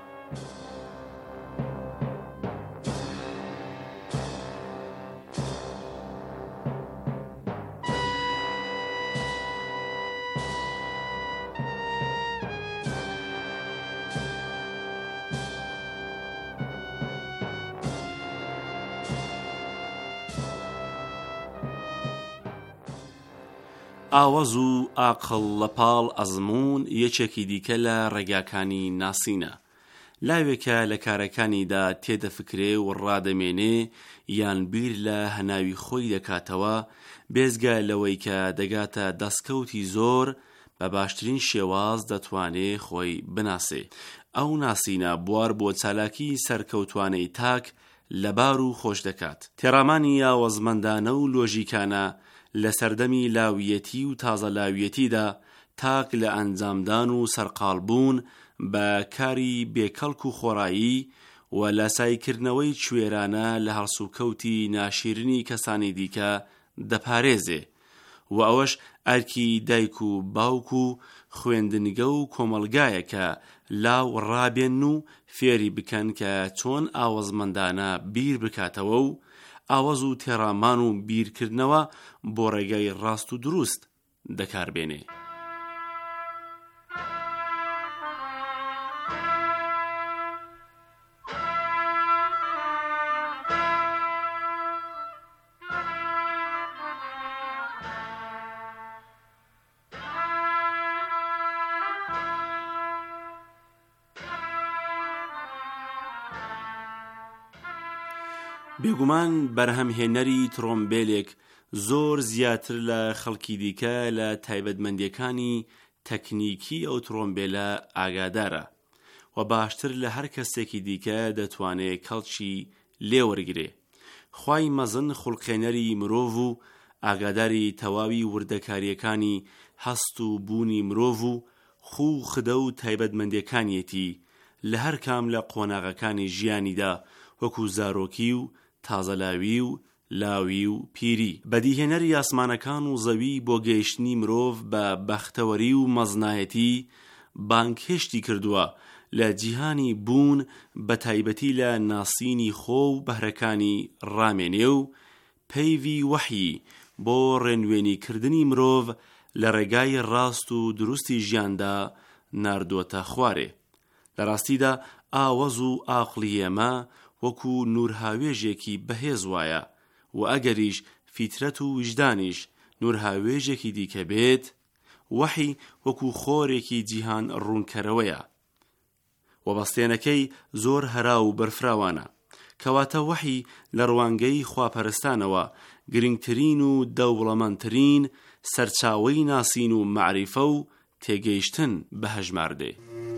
ئاوەز و ئاقڵ لە پاڵ ئەزموون یەکێکی دیکە لە ڕێگاکانی ناسینە. لاوێکە لە کارەکانیدا تێدەفکرێ و ڕادەمێنێ یان بیر لە هەناوی خۆی دەکاتەوە، بێزگە لەوەی کە دەگاتە دەستکەوتی زۆر بە باشترین شێواز دەتوانێ خۆی بناسێ. ئەو ناسینە بوار بۆ چالاکی سەرکەوتوانەی تاک لەبار و خۆش دەکات. تێڕامانی ئاوەزمەندانە و لۆژیکانە لە سەردەمی لاویەتی و تازە لاویەتیدا تاک لە ئەنجامدان و سەرقاڵبوون بە کاری بێکەڵک و خۆڕایی و لە سایکردنەوەی کوێرانە لە هەڵسوکەوتی ناشیرنی کەسانی دیکە دەپارێزێ و ئەوەش ئەرکی دایک و باوک و خوێندنگە و کۆمەلگایە کە لاو ڕابێن و فێری بکەن کە چۆن ئاوەزمەندانە بیر بکاتەوە و ئاوەز و تێڕامان و بیرکردنەوە بۆ ڕێگای ڕاست و دروست دەکاربێنێ. بێگومان بەرهەمهێنەری ترۆمبێلێک زۆر زیاتر لە خەڵکی دیکە لە تایبەتمەندیەکانی تەکنیکی ئەو ترۆمبێلە ئاگادارە و باشتر لە هەر کەسێکی دیکە دەتوانێت کەڵکی لێوەرگرێ. خوای مەزن خوڵقێنەری مرۆڤ و ئاگاداری تەواوی وردەکاریەکانی هەست و بوونی مرۆڤ و خوو خدە و تایبەتمەندیەکانیەتی لە هەر کام لە قۆناغەکانی ژیانیدا وەکو زارۆکی و تازەلاوی و لاوی و پیری. بەدیهێنەری ئاسمانەکان و زەوی بۆ گەیشتنی مرۆڤ بە بەختەوەری و مەزنایەتی بانکهێشتی کردووە لە جیهانی بوون بە تایبەتی لە ناسینی خۆ و بەهرەکانی ڕامێنێ و پەیوی وەحی بۆ ڕێنوێنیکردنی مرۆڤ لە ڕێگای ڕاست و دروستی ژیاندا ناردووەتە خوارێ. لە ڕاستیدا ئاوەز و ئاقلی ئێمە وەکو نورهاوێژێکی بەهێز وایە و ئەگەریش فیترەت و وجدانیش نورهاوێژێکی دیکە بێت، وەحی وەکو خۆرێکی جیهان ڕوونکەرەوەیە و بەستێنەکەی زۆر هەرا و بەرفراوانە، کەواتە وەحی لە ڕوانگەی خواپەرستانەوە گرنگترین و دەوڵەمەندترین سەرچاوەی ناسین و معریفە و تێگەیشتن بەهەژماردێ.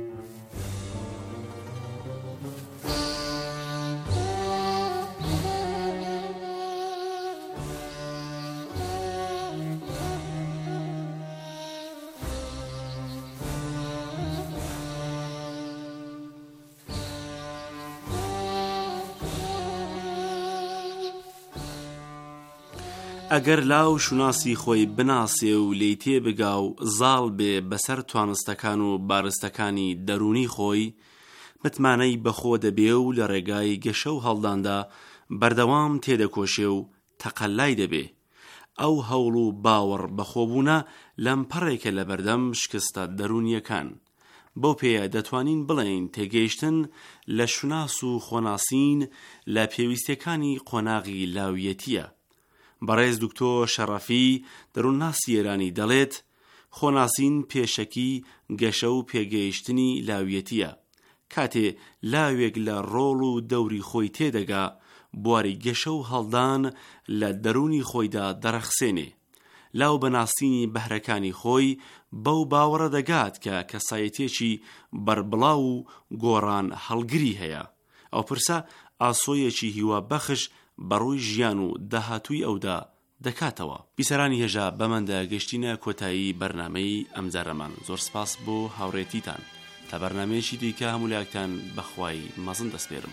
ئەگەر لاو شوناسی خۆی بناسێ و لی تێبگا و زاڵ بێ بەسەر توانستەکان و بارستەکانی دەرونی خۆی، متمانەی بەخۆ دەبێ و لە ڕێگای گەشە و هەڵداندا بەردەوام تێدەکۆشێ و تەقەلای دەبێ. ئەو هەوڵ و باوەڕ بەخۆبوونە لەم پەڕێکە لە بەردەم شکستە دەرونیەکان. بەو پێیە دەتوانین بڵێین تێگەیشتن لە شوناس و خۆناسین لە پێویستیەکانی قۆناغی لاویەتیە. بەڕێز دکتۆر شەڕەفی دەروونناسی ئێرانی دەڵێت خۆناسین پێشەکی گەشە و پێگەیشتنی لاویەتیە. کاتێ لاوێک لە ڕۆڵ و دەوری خۆی تێدەگا، بواری گەشە و هەڵدان لە دەرونی خۆیدا دەرەخسێنێ. لاو بەناسینی بەهرەکانی خۆی بەو باوەڕە دەگات کە کەسایەتێکی بەربڵاو و گۆڕان هەڵگری هەیە. ئەو پرسە ئاسۆیەکی هیوا بەخش بەڕووی ژیان و داهاتووی ئەودا دەکاتەوە. بیسەرانی هێژا بەمەندە گەشتینە کۆتایی بەرنامەی ئەمجارەمان. زۆر سپاس بۆ هاوڕێتیتان. تا بەرنامەیەکی دیکە هەموو بەخوای مەزن دەسپێرم.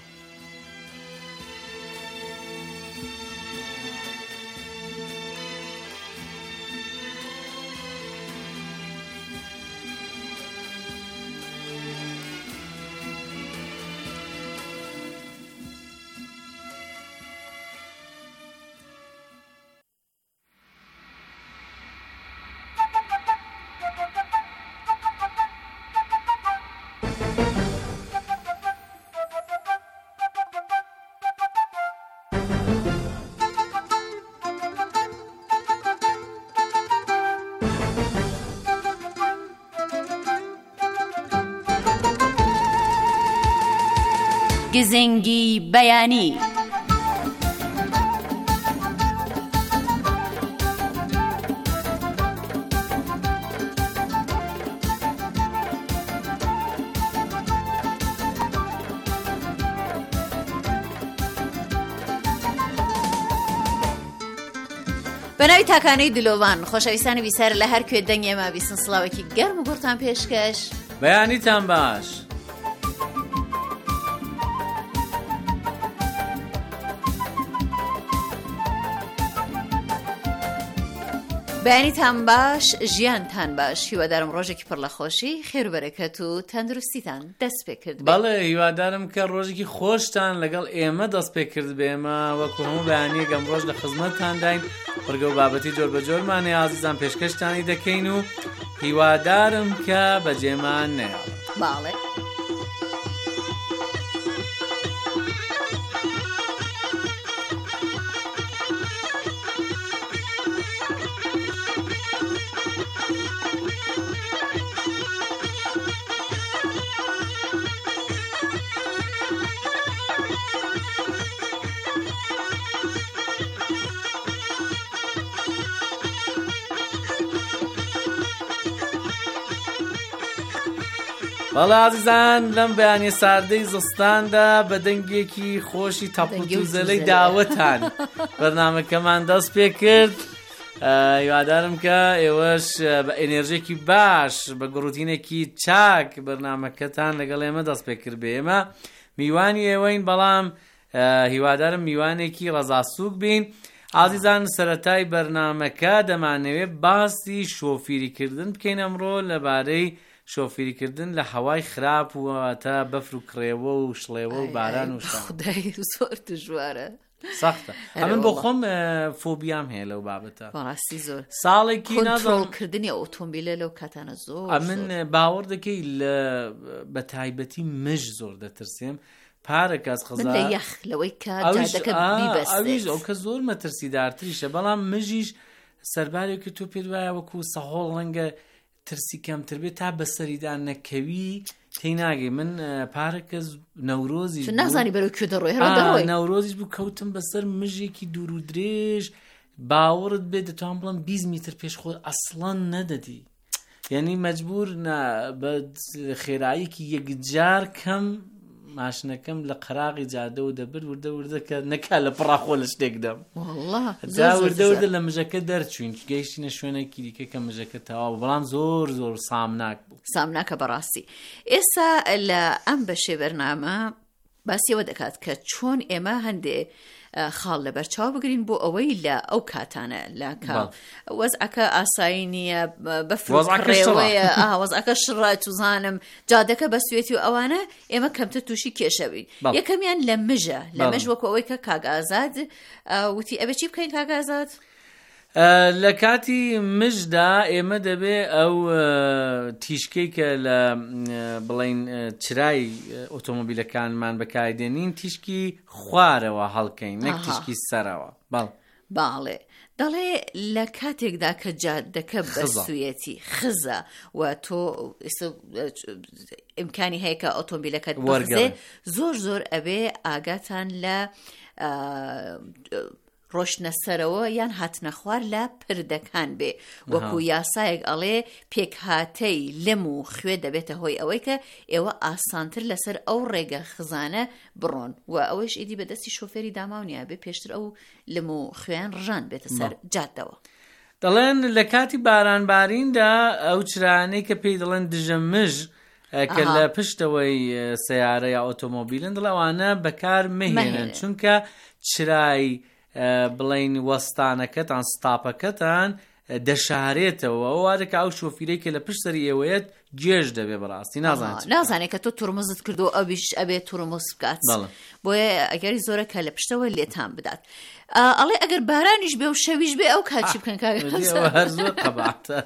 گزنگی بەیانی. بەناوی تاکانەی دلۆڤان، خۆشەویستانی بیسەر لە هەر کوێ دەنگی ئێمە بیستن سڵاوێکی گەرم و گورتان پێشکەش. بەیانیتان باش. بەیانیتان باش، ژیانتان باش. هیوادارم ڕۆژێکی پڕ لە خۆشی، خێر و بەرەکەت و تەندروستیتان دەست پێ کرد بێت. بەڵێ هیوادارم کە ڕۆژێکی خۆشتان لەگەڵ ئێمە دەست پێ کرد بێمە وەکو هەموو بەیانیەک ئەم ڕۆژ لە خزمەتتان داین ڕگە و بابەتی جۆر بە جۆرمانێ ئازیزان پێشکەشتانی دەکەین و هیوادارم کە بەجێمان نەیاڵێ. باڵێ بەڵێ ئازیزان لەم بەیانی ساردەی زستاندا بە دەنگێکی خۆشی تەپوت و زەلەی داوەتان بەرنامەکەمان دەست پێ کرد. هیوادارم کە ئێوەش بە ئێنێرژێکی باش بە گڕوتینێکی چاک بەرنامەکەتان لەگەڵ ئێمە دەست پێ کرد بێ. ئێمە میوانی ئێوەین، بەڵام هیوادارم میوانێکی ڕەزاسووک بین. ئازیزان سەرەتای بەرنامەکە دەمانەوێت باسی شۆفیریکردن بکەین ئەمڕۆ لەبارەی شۆفیریکردن لە هەوای خراپ واتە بەفر و کڕێوە و شڵێوە و باران و خودای زۆر دژوارە، سەختە. ئەمن بۆ خۆم فۆبیام هەیە لەو بابەتە. بەڕاستی زۆر ساڵێکی کۆنترۆڵکردنی ئۆتۆمبیلە لەو کاتانە زۆر. ئەمن باوەڕ دەکەی بە تایبەتی مژ زۆر دەترسێم. پارە کەس خزا لە یەخ لەوەی کە جادەکە بیبەستێت ئەو کە زۆر مەترسیدارتریشە، بەڵام مژیش سەربارێکی تۆ پێت وایە وەکو سەهۆڵ ڕەنگە ترسی کەمتر بێت تا بەسەریدا نەکەوی تێناگەی. من پارەکە نەورۆزیش نازانی بەرەو کوێ دەڕۆی نەورۆزیش بوو کەوتم بەسەر مژێکی دوور و درێژ باوەڕت بێت دەتوان بڵم 20 میتر پێش خۆ ئەسڵان نەدەدی، یعنی مەجبور بە خێراییەکی یەکجار کەم ماشنەکەم لە قەراغی جادە و دەبر وردە وردە کە نەکا لە پڕاخۆ لە شتێک دەم وردە وردە لە مژەکە دەرچوین گەیشتینە شوێنێکی دیکە کە مژەکە تەواو، بەڵام زۆر زۆر سامناک بوو. سامناکە بەڕاستی. ئێستا لە ئەم بەشێ بەرنامە باسیەوە دەکات کە چۆن ئێمە هەندێ خاڵ لە بەرچاو بگرین بۆ ئەوەی لە ئەو کاتانە لە وەزعەکە ئاسایی نییە، بەفرڕێوەیە وەزعەکە شڕای توزانم جادەکە بە سوێتی و ئەوانە ئێمە کەمتر تووشی کێشەوین. یەکەمیان لە مژە، لە مژ وەکو ئەوەی کە کاگازاد وتی ئەبێ چی بکەین کاگازاد؟ لە کاتی مژدا ئێمە دەبێ ئەو تیشکەی کە لە بڵین چرای ئۆتۆمۆبیلەکانمان بەکاردێنین تیشکی خوارەوە هەڵکەین، نەک تیشکی سەرەوە. باڵێ دەڵێ لە کاتێکدا کە جادەکە بە سوێتی خزە و تۆ ئیمکانی هەیە کە ئۆتۆمبیلەکەت بەرزێ، زۆر زۆر ئەبێ ئاگاتان لە ڕۆشنە سەرەوە یان هاتنە خوار لە پردەکان بێ. وەکو یاسایەک ئەڵێ پێکهاتەی لەم و خوێ دەبێتە هۆی ئەوەی کە ئێوە ئاسانتر لەسەر ئەو ڕێگە خزانە بڕۆن و ئەوەش ئیدی بەدەستی شۆفێری داماونیە بێ پێشتر ئەو لەم و خوێیان ڕژان بێتە سەر جادەوە. دەڵێن لە کاتی بارانباریندا ئەو چرانەی کە پێی دەڵێن دژە مژ کە لە پشتەوەی سیارە یا ئۆتۆمۆبیلن دڵەوانە بەکار مەهێنن، چونکە چرای بڵین وەستانەکەتان ستاپەکەتان دەشارێتەوە وارەکە ئەو شۆفیرەی کە لە پشت سەری ئێوەیەت گێژ دەبێ بەڕاستی نازانێت کە تۆ تورمزت کردو ئەویش ئەبێت تورمز بکات، بۆیە ئەگەری زۆرە کە لە پشتەوە لێتان بدات. ئەڵێ ئەگەر بارانیش بێ و شەویش بێ ئەو کاچی بکەن زۆر قەباتە.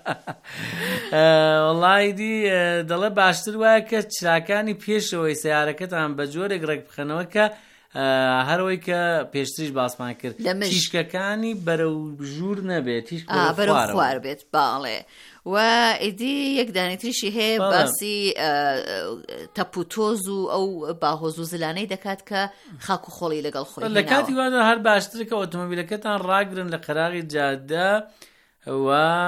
وەڵای دی دەڵێ باشتر وایە کە چراکانی پێشەوەی سیارەکەتان بە جۆرێک ڕێک بخەنەوە کە هەرەوەی کە پێشتریش باسمان کرد تیشکەکانی بەرەو ژوور نەبێت، بەرەو خوار بێت. باڵێ و ئیدی یەک دانێتریشی هەیە باسی تەپوتۆز و ئەو باهۆز و زلانەی دەکات کە خاک و خۆڵی لەگەڵ خۆی لە کاتی وادە هەر باشترە کە ئۆتۆمۆبیلەکەتان ڕاگرن لە قەراغی جادە و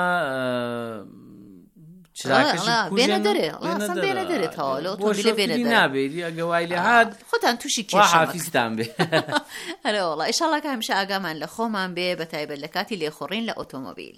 بێنە دەرێتەوە لە ئۆتۆمبیلە بێنە نابێتی ئەگەوای لێ هات خۆتان تووشی کێشەحافیزتان بێ. هەرەوەڵا ئیشەڵڵا کە هەمیشە ئاگامان لە خۆمان بێ بەتایبەت لە کاتی لێخۆڕین لە ئۆتۆمۆبیل.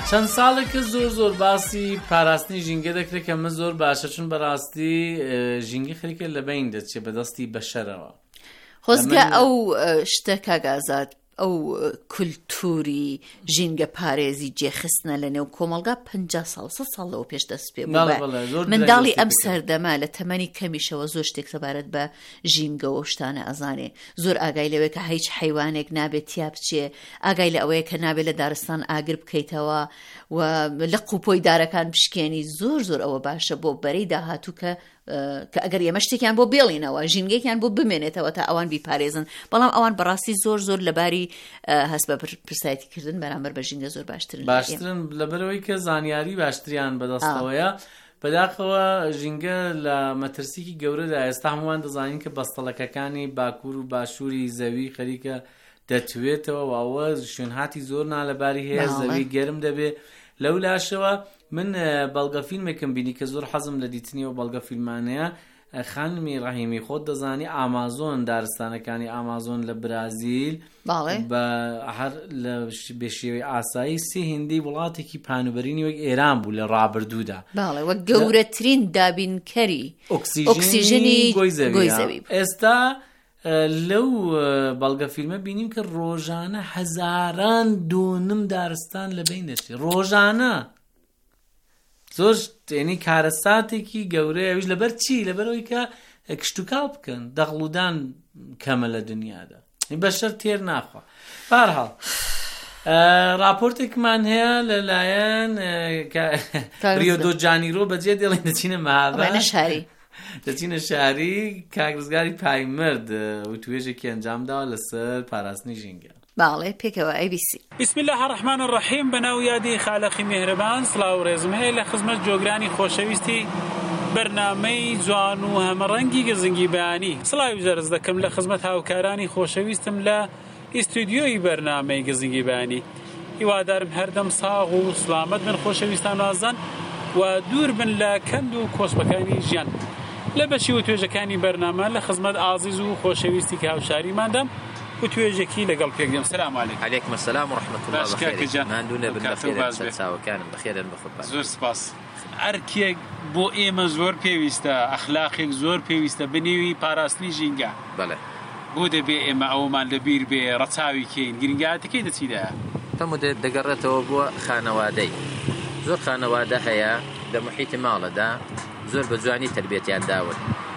چەند ساڵێکە زۆر باسی پاراستنی ژینگە دەکرێت کە من زۆر باشە چون بەڕاستی ژینگی خەریکە لە بین دەچێت بەدەستی بەشەرەوە خۆزگە ئەو شتە کاگازات ئەو کولتوری ژینگە پارێزی جێخستنە لە نێو کۆمەڵگا 50 ساڵ 100 ساڵ لەوە پێش دەست پێ بوو منداڵی ئەم سەردەما لە تەمەنی کەمیشەوە زۆر شتێک سەبارەت بە ژینگە و شتانە ئەزانێ زۆر ئاگای لەوەیە کە هیچ حیوانێک نابێت تیا بچێ ئاگای لە ئەوەیە کە نابێت لە دارستان ئاگر بکەیتەوە و لە قوپۆی دارەکان بشکێنی زۆر ئەوە باشە بۆ بەرەی داهاتوو کە ئەگەر ئێمە شتێکیان بۆ بێڵینەوە ژینگەیەکیان بۆ بمێنێتەوە تا ئەوان بیپارێزن بەڵام ئەوان بەڕاستی زۆر لەباری هەست بە پرسایەتیکردن بەرامبەر بە ژینگە زۆر باشترن لەبەرەوەی کە زانیاری باشتریان بەدەستەوەیە بەداخەوە ژینگە لە مەترسیکی گەورەدا ئێستا هەمووان دەزانین کە بەستەڵەکەکانی باکوور و باشووری زەوی خەریکە دەتوێتەوە و ئەوە شوێنهاتی زۆر نالەباری هەیە زەوی گەرم دەبێت لەو لاشەوە من بەڵگە فیلمێکم بینی کە زۆر حەزم لە دیتنیەوە بەڵگە فیلمانەیە خانمی ڕەحیمی خۆت دەزانی ئامازۆن دارستانەکانی ئامازۆن لە برازیل بە هەر لە بێشێوەی ئاسایی سێ هێندەی وڵاتێکی پانوبەرینی وەک ئێران بوو لە ڕابردوودا وەک گەورەترین دابینکەری ئۆکسیژنی گۆی زەوی ئێستا لەو بەڵگە فیلمە بینیم کە ڕۆژانە هەزاران دونم دارستان لە بین دەچێت ڕۆژانە زۆر یعنی کارەساتێکی گەورەیە ئەویش لەبەر چی لەبەرەوەی کە کشتتوکاو بکەن دەغڵودان کەمە لە دنیادا بەشەر تێر ناخوا بەرحاڵ راپۆرتێکمان هەیە لەلایەن ریۆ دۆ جانیرۆ بەجێ دێڵین دەچینە مەهاباد دەچینە شاری کاگرزگاری پایمرد و توێژێکی ئەنجامداوە لەسەر پاراستنی ژینگە باڵێ پێکەوە ABC. بسم الله الرحمن الرحیم بەناو یادی خالقی میهرەبان سڵاو و ڕێزم هەیە لە خزمەت جۆگرانی خۆشەویستی بەرنامەی جوان و هەمەڕەنگی گزنگی بەیانی سڵاوی زەرز دەکەم لە خزمەت هاوکارانی خۆشەویستم لە ئیستودیۆی بەرنامەی گزنگی بەیانی هیوادارم هەردەم ساغ و سلامەت بن خۆشەویستان وازان و دوور بن لە کەند و کۆسپەکانی ژیان لە بەشی و توێژەکانی بەرنامە لە خزمەت ئازیز و خۆشەویستی کە هاوشاریماندەم و توێژێکی لەگەڵ پێکدەم. سلام علیکم. علیکم السلام و رحمة الله وبركاته. ماندوونە بن بەخێر چاوەکانم بەخێرن بەخۆتان. زۆر سپاس. ئەرکێک بۆ ئێمە زۆر پێویستە ئەخلاقێک زۆر پێویستە بنێوی پاراستنی ژینگە. بەڵێ. بۆ دەبێ ئێمە ئەومان لەبیر بێ ڕەچاوی کەین گرنگایەتەکەی دەچیدایە. هەموو دەگەڕێتەوە بۆ خانەوادەی. زۆر خانەوادە هەیە لە محیتی ماڵەدا زۆر بە جوانی تربێتیان داون.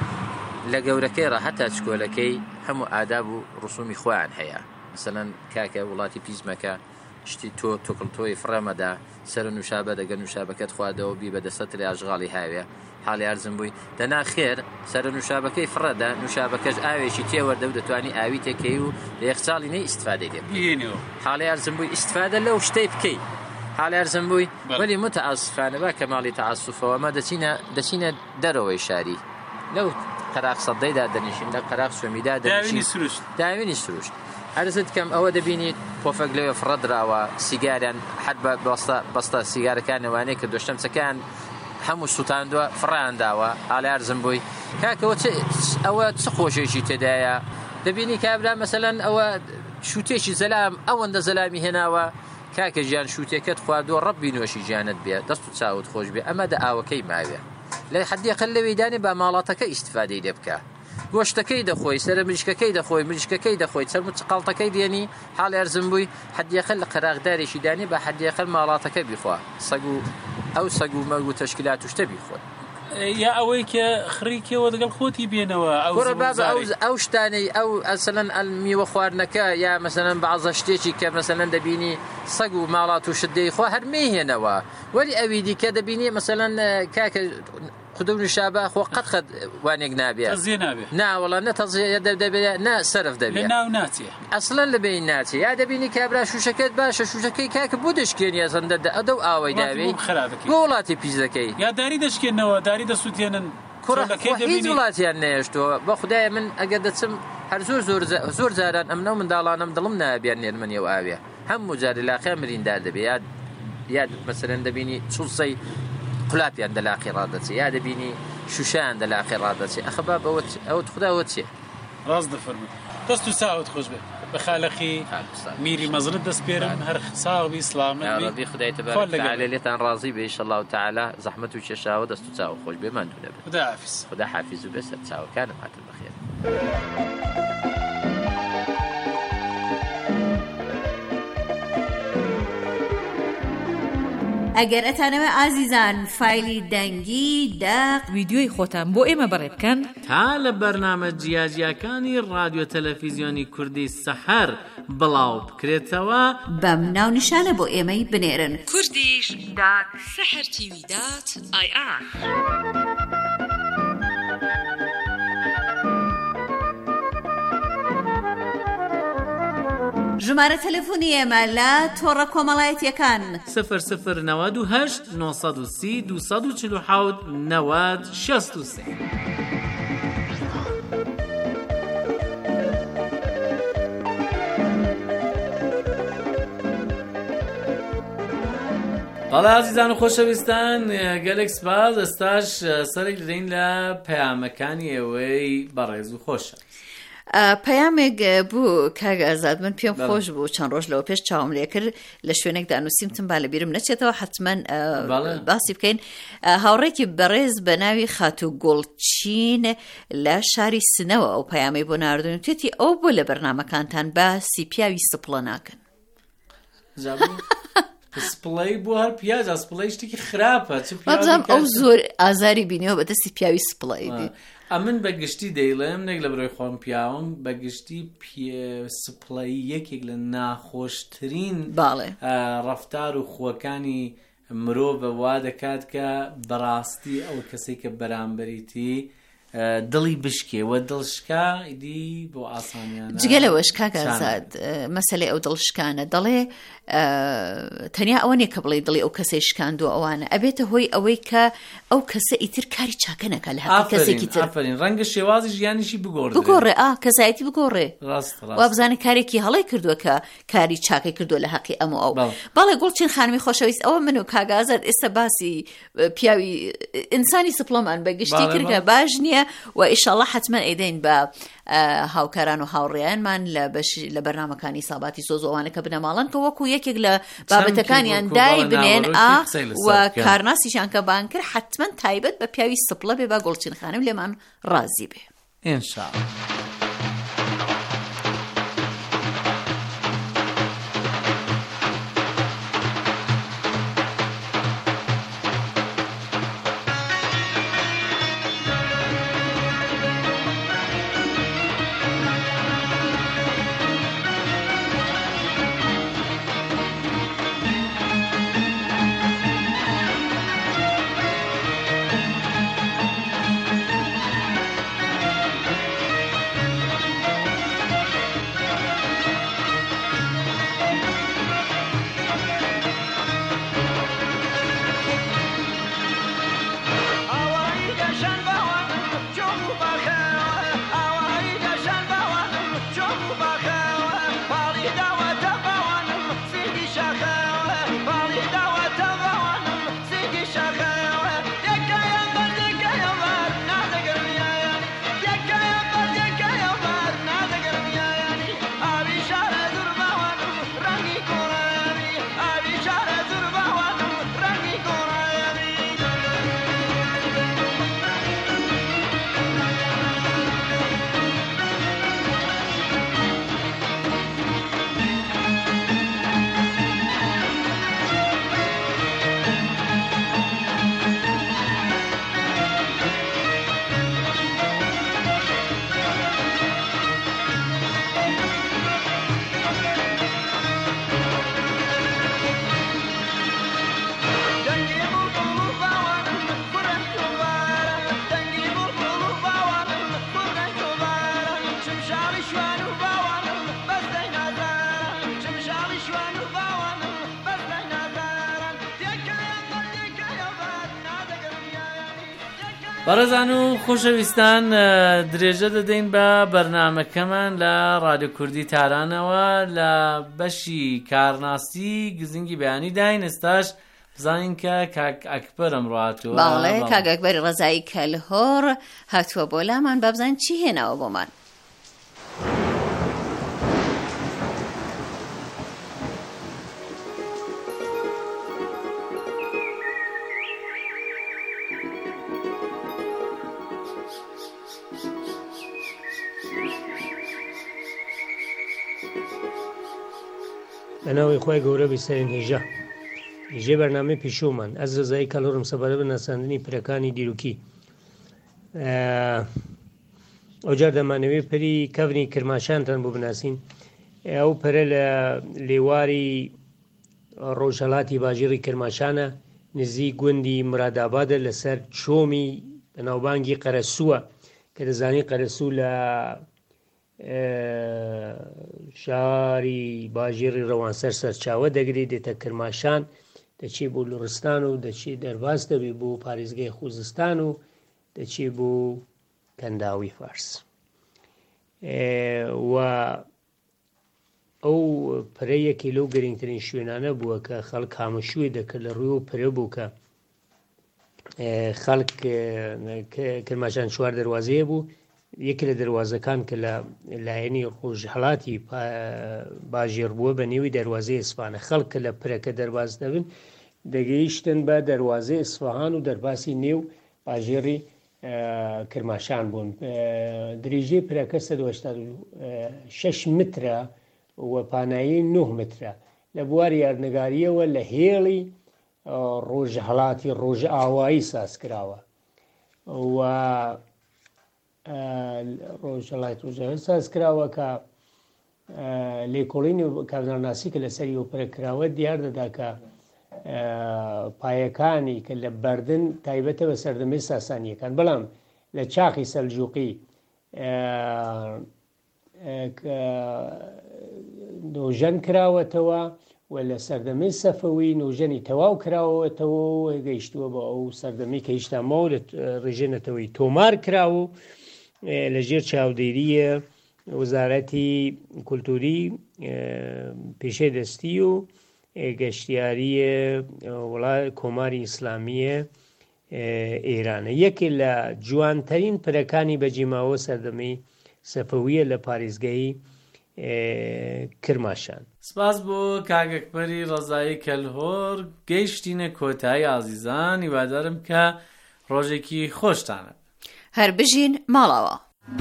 لە گەورەکەی ڕاحەتا چکۆلەکەی هەموو ئاداب و ڕسومی خۆیان هەیە. مەسەلەن کاکە وڵاتی پیزمەکە شتی تۆ تۆکڵتۆی فڕەمەدا سەر نوشابە دەگە نوشابەکەت خوادەوە بی بەدەستە ئاژغاڵی هاوێ حاڵی ئارزم بووی دەنا خێر سەر نوشابەکەی فڕەدا نوشابەکەش ئاوێکی تێوەردە و دەتوانی ئاوی تێکەی و لە یەخچاڵی نەی ئیسفادەی لێ بهێنەوە حاڵی ئارزم بووی ئیسفادە لەو شتەی بکەی حاڵی ئارزم بووی وەلی متعاسفانە با کەماڵی تەعاسوفەوە ئەمە دەچینە دەرەوەی شاری لەو قەراق سەدەیدا دەنیشین لە قەراق سوێمیدا داوینی سروشت هەرزت کەم ئەوە دەبینیت پۆفەک لەوێ فڕەدراوە سیگاریان حەد بە بەستە سیگارەکانەوانەیە کە دۆشتەمچەکان هەموو سووتاندووە فڕیان داوە ئاڵی ئارزم بووی کاکەوە ئەوە چ خۆشێکی تێدایە دەبینی کابرا مەسەلەن ئەوە شووتێکی زەلام ئەوەندە زەلامی هێناوە کاکە ژیان شووتێکت خواردووە ڕەبی نوێشی ژیانت بێ دەست و چاوت خۆش بێ ئەمە دە ئاوەکەی ماوێ لە حەدیقل لەوەیدانی با ماڵاتەکە ئیسفادەی لێ بکە گۆشتەکەی دەخۆی سەر مریشکەکەی دەخۆی مریشکەکەی دەخۆی چەرمت قاڵتەکەی دێنی حاڵی ئەرزم بووی حەدیقل لە قەراغدارێکی دانی بە حەدیقل ماڵاتەکە بیخوا سەگ و مەرگ و تەشکیلات و شتە بیخۆن یا ئەوەی کە خڕیکەوە دەگەڵ خۆتی بێنەوە ئەو شتانەی ئەو ئەسەلەن میوە خواردنەکە یا مەسەلەن بەعزە شتێکی کە مەسەلەن دەبینی سەگ و ماڵات و شتدەی خۆ هەرمەی هێنەوە وەلی ئەوی دیکە دەبینی مەسەلەن کاکە خودم نشابه خو قد وانێک نابێت تەزیە نابێت ناوەڵە نە تەزیە دەبێت نە سەرف دەبێت لە ناو ناچێ ئەسڵەن لە بین ناچێ یا دەبینی کابرا شوشەکەت باشە شوشەکەی کاکە بۆ دەشکێنی ئەسەندە ئەدە و ئاوەی داوی بۆ وڵاتی پیزەکەی یا داری دەشکێنەوە داری دەسووتێنن هیچ وڵاتیان نێشتەوە بە خوددایە من ئەگەر دەچم هەر زۆر جاران ئەمنە و منداڵانم دڵم نابیان نێرمەنی و ئاوێ هەموو جاری لاقیە مریندار دەبێت یا مەسەلەن دەبینی چوڵسەی قولاپیان دەلاقی ڕادەچێ یا دەبینی شوشیان دەلاقی ڕادەچێ ئەخە با ئەوت خودداوە چێ ڕاست دەفەرمێ دەست و ساوت خۆش بێت بە خالەقی میری مەزنت دەست پێرم هەر ساغبی سلامت ربی خدای تبارک و تعالی لێتان ڕازی بێ ئینشەڵڵا تعالی زەحمەت و کێشاوە دەست و چاو خۆش بێ ماندوو نەبێت خدا حافیظ و بێسەر چاوەکانم هاتن بەخێر. ئەگەر ئەتانەوە ئازیزان فایلی دەنگی داق ویدیۆی خۆتان بۆ ئێمە بەڕێ بکەن تا لە بەرنامە جیاجیەکانی رادیۆ تەلەڤیزیۆنی کوردی سەحەر بڵاو بکرێتەوە بەم ناونیشانە بۆ ئێمەی بنێرن kurdish.sahartv.ir ژمارە تەلەفۆنی ئێمە لە تۆڕە کۆمەڵایەتیەکان 0098 930 247 90 63. بەڵێ ئازیزان و خۆشەویستان گەلێک سپاس ئێستاش سەرێک دەدەین لە پەیامەکانی ئێوەی بەڕێز و خۆشە. پەیامێک بوو کاگازاد من پێم خۆش بوو چەند ڕۆژ لەوە پێش چاوم لێ کرد لە شوێنێکدا نووسیمتم با لە بیرم نەچێتەوە حتمەن باسی بکەین. هاوڕێکی بەڕێز بە ناوی خاتو گوڵچین لە شاری سنەوە ئەو پەیامی بۆ ناردون توێتی ئەو بۆ لە بەرنامەکانتان باسی پیاوی سپڵە ناکەن. سپڵەی بۆ هەر پیاز سپڵەی شتێکی خراپە بەڵام ئەو زۆر ئازاری بینیەوە بەدەستی پیاوی سپڵەی بی. ئەمن بەگشتی دەیڵێم نێک لە بڕۆی خۆم پیاوم بەگشتی سپڵەی یەکێک لە ناخۆشترین ڕەفتار و خوەکانی مرۆڤ وا دەکات کە بەڕاستی ئەو کەسێک کە بەرامبەریتی دڵی بشکێوە دڵشکا ئیدی بۆ ئاسانیانە جگەلەوەش کاگازاد مەسەلەی ئەو دڵشکانە دەڵێ تەنیا ئەوە نیە کە بڵێ دڵی ئەو کەسەی شکاندووە ئەوانە ئەبێتە هۆی ئەوەی کە ئەو کەسە ئیتر کاری چاکە نەکە لە حەقی کەسێکی تر. ڕەنگە شێوازی ژیانیشی بگۆڕێ کەسایەتی بگۆڕێ وا بزانێ کارێکی هەڵی کردووە کە کاری چاکەی کردووە لە حەقی ئەمە ئەو. بەڵێ گوڵچین خانمی خۆشەویست ئەوە من و کاگازاد ئێستا باسی پیاوی ئینسانی سپڵەمان بەگشتی کردکە باش نییە و ئیشەڵڵا حتمەن ئەیدەین بە هاوکاران و هاوڕێیانمان لە بەرنامەکانی ساباتی سۆزۆوانە کە بنەماڵن کە وەکو یەکێک لە بابەتەکانیان دای بنێن و کارناسیشان کە بان کرد حتمەن تایبەت بە پیاوی سپڵە بێ با گوڵچین خانم لێمان ڕازی بێ ئینشاءڵڵا. بەڕێزان و خۆشەویستان درێژە دەدەین بە بەرنامەکەمان لە رادیۆ کوردی تارانەوە لە بەشی کارناسی گزنگی بەیانی داین. ئێستاش بزانین کە کاک ئەکبەر ئەمڕۆ هاتووە. باڵێ کاک ئەکبەری ڕەزایی کەلهۆڕ هاتووە بۆ لامان با بزانین چی هێناوە بۆمان. بەناوی خۆی گەورە بیسەرین هێژە بەرنامەی پیشۆمان ئەز ڕزایی کەلۆڕم سەبارە بە ناساندنی پرەکانی دیروکی ئەوجار دەمانەوێت پەری کەڤنی کرماشانتان بۆ بناسین. ئەو پەرە لە لێواری ڕۆژهەڵاتی باژێڕی کرماشانە نزیک گوندی مرادابادە لەسەر چۆمی بەناوبانگی قەرەسووە کە دەزانی قەرەسوو لە شاری باژێڕی ڕەوانسەر سەرچاوە دەگرێت دێتە کرماشان دەچێت بۆ لوڕستان و دەچێت دەرباز دەبێت بۆ پارێزگای خوزستان و دەچێت بۆ کەنداوی فارس و ئەو پرەیەکی لەو گەرنگترین شوێنانە بووە کە خەڵک هامەشوێ دەکرد لە ڕووی و پرە بوو کە خەڵک کرماشان چوار دەواازەیە بوو یەکی لە دەواازەکان کە لە لایەنی ڕۆژهەڵاتی باژێر بووە بە نێوی دەواازەی ئیسفانە خەڵکە لە پرەکە دەرباز دەبن دەگەیشتن بە دەواازەی ئیسفەهان و دەرباسی نێو باژێڕی کرماشان بوون. درێژەی پرەکە 6 مترە و پانایی 9 مترە لە بواری یارنەگاریەوە لە هێڵی ڕۆژهەڵاتی ڕۆژە ئاوایی سازکراوە و ڕۆژهەڵاتی ڕۆژەوە سازکراوە کە لێکۆڵینی کارنامەناسی کە لەسەری ئۆپەرەکراوە دیار دەدا کە پایەکانی کە لە بەردن تایبەتە بە سەردەمەی ساسانیەکان بەڵام لە چاقی سەلجوقی نۆژەن کراوەتەوە و لە سەردەمەی سەفەوی نۆژەنی تەواو کراوەتەوە گەیشتووە بە ئەو سەردەمی کە هیچ تاماوە لە ڕێژێنێتەوەی تۆمار کراوە لە ژێر چاودێریە وەزارەتی کولتوری پێشەی دەستی و گەشتیاریە وڵات کۆماری ئیسلامیە ئێرانە. یەکێک لە جوانترین پرەکانی بەجیماوە سەردەمەی سەفەویە لە پارێزگایی کرماشان. سپاس بۆ کاگەکبەری ڕەزایی کەلهۆر گەیشتینە کۆتایی ئازیزان هیوادارم کە ڕۆژێکی خۆشتانە هەر بژین ماڵەوە.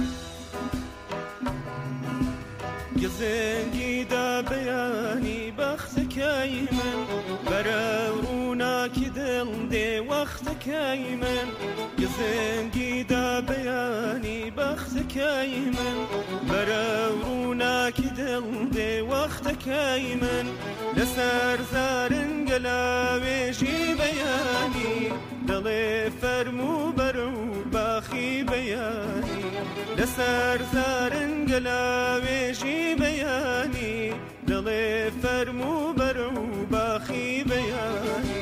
گزنگیدا بەیانی بەختەکەی من بەرە ڕووناکی دڵ دێ وەختەکەی من گزنگیدا بەیانی بەختەکەی من بەرە ڕووناکی دڵ دێ وەختەکەی من لەسەر زارنگە لاوێژی بەیانی دڵێ فەرموو بەرە و باخی بەیانی لەسەر زارنگە لاوێژی بەیانی دڵێ فەرموو بەرە و باخی بەیانی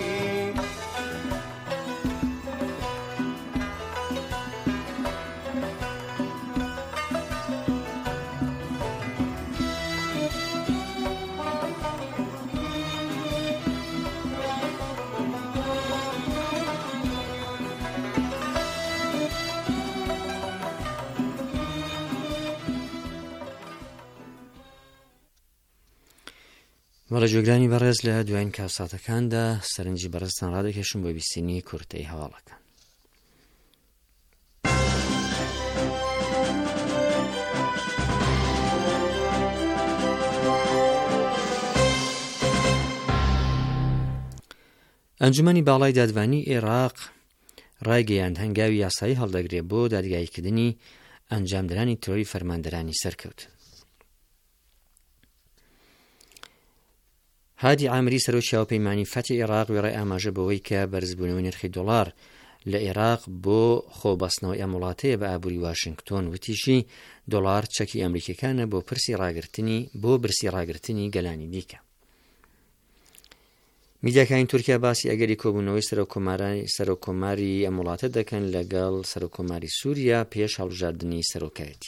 وەڵە جۆگرانی بەڕێز لە دوایین کاساتەکاندا سەرنجی بەڕێزتان ڕادەکێشم بۆ بیستنی کورتەی هەواڵەکان. ئەنجومەنی باڵای دادوانی عێراق ڕایگەیاند هەنگاوی یاسایی هەڵدەگرێت بۆ دادگایکردنی ئەنجامدرانی ترۆری فەرماندەرانی سەرکەوت. هادی عامری سەرۆکی هاوپەیمانی فەتی عێراق وێڕای ئاماژە بەوەی کە بەرزبوونەوەی نرخی دۆڵار لە عێراق بۆ خۆبەستنەوەی ئەم وڵاتەیە بە ئابووری واشنگتۆن وتیشی دۆڵار چەکی ئەمریکیەکانە بۆ برسی ڕاگررتنی گەلانی دیکە. میدیاکانی تورکیا باسی ئەگەری کۆبوونەوەی سەرۆکۆماری ئەم وڵاتە دەکەن لەگەڵ سەرۆکۆماری سووریا پێش هەڵبژاردننی سەرۆکایەتی.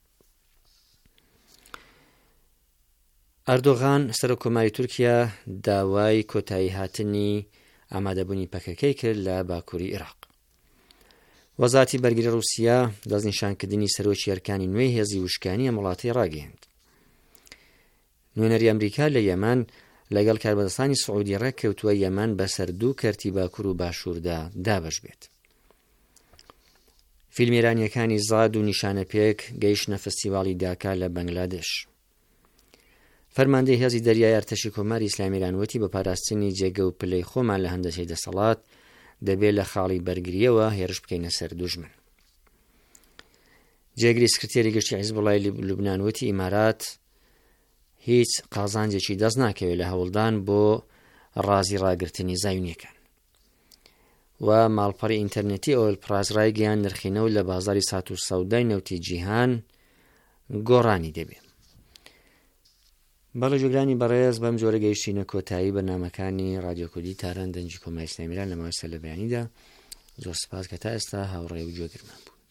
ئەردۆغان سەرۆکۆماری تورکیا داوای کۆتایی هاتنی ئامادەبوونی پەکەکەی کرد لە باکووری عێراق. وەزارەتی بەرگری رووسیا دەستنیشانکردنی سەرۆکی ئەرکانی نوێی هێزی وشکانی ئەم وڵاتی ڕاگەیاند. نوێنەری ئەمریکا لە یەمان لەگەڵ کاربەدەستانی سعودی ڕێککەوتووە یەمان بەسەر دوو کەرتی باکوور و باشووردا دابەش بێت. فیلمێرانیەکانی زاد و نیشانە پێک گەیشتنە فستیواڵی داکا لە بەنگلادێش. فەرماندەی هێزی دەریای ئەرتەشی کۆماری ئیسلامی ایران وتی بە پاراستنی جێگە و پلەی خۆمان لە هەندەسەی دەسەڵات دەبێت لە خاڵی بەرگریەوە هێرش بکەینە سەر دوژمن. جێگری سکرتێری گشتی حیزبوڵای لوبنان وتی ئیمارات هیچ قازانجێکی دەست ناکەوێت لە هەوڵدان بۆ ڕازی ڕاگررتنی زایونیەکان و ماڵپەڕی ئینتەرنێتی ئۆیل پرازڕای گەیان نرخینەوە لە بازاری سات و سەودای نەوتی جیهان گۆڕانی دەبێت. بەڵێ جۆگرانی بەڕێز بەم جۆرە گەیشتینە کۆتایی بەرنامەکانی رادیۆ کوردی تاران دەنجی کۆماری ئیسلامی ایران لە ماوەی سەر لە بەیانیدا. زۆر سپاس کە تا ئێستا هاوڕێ و گوێگرمان بوو.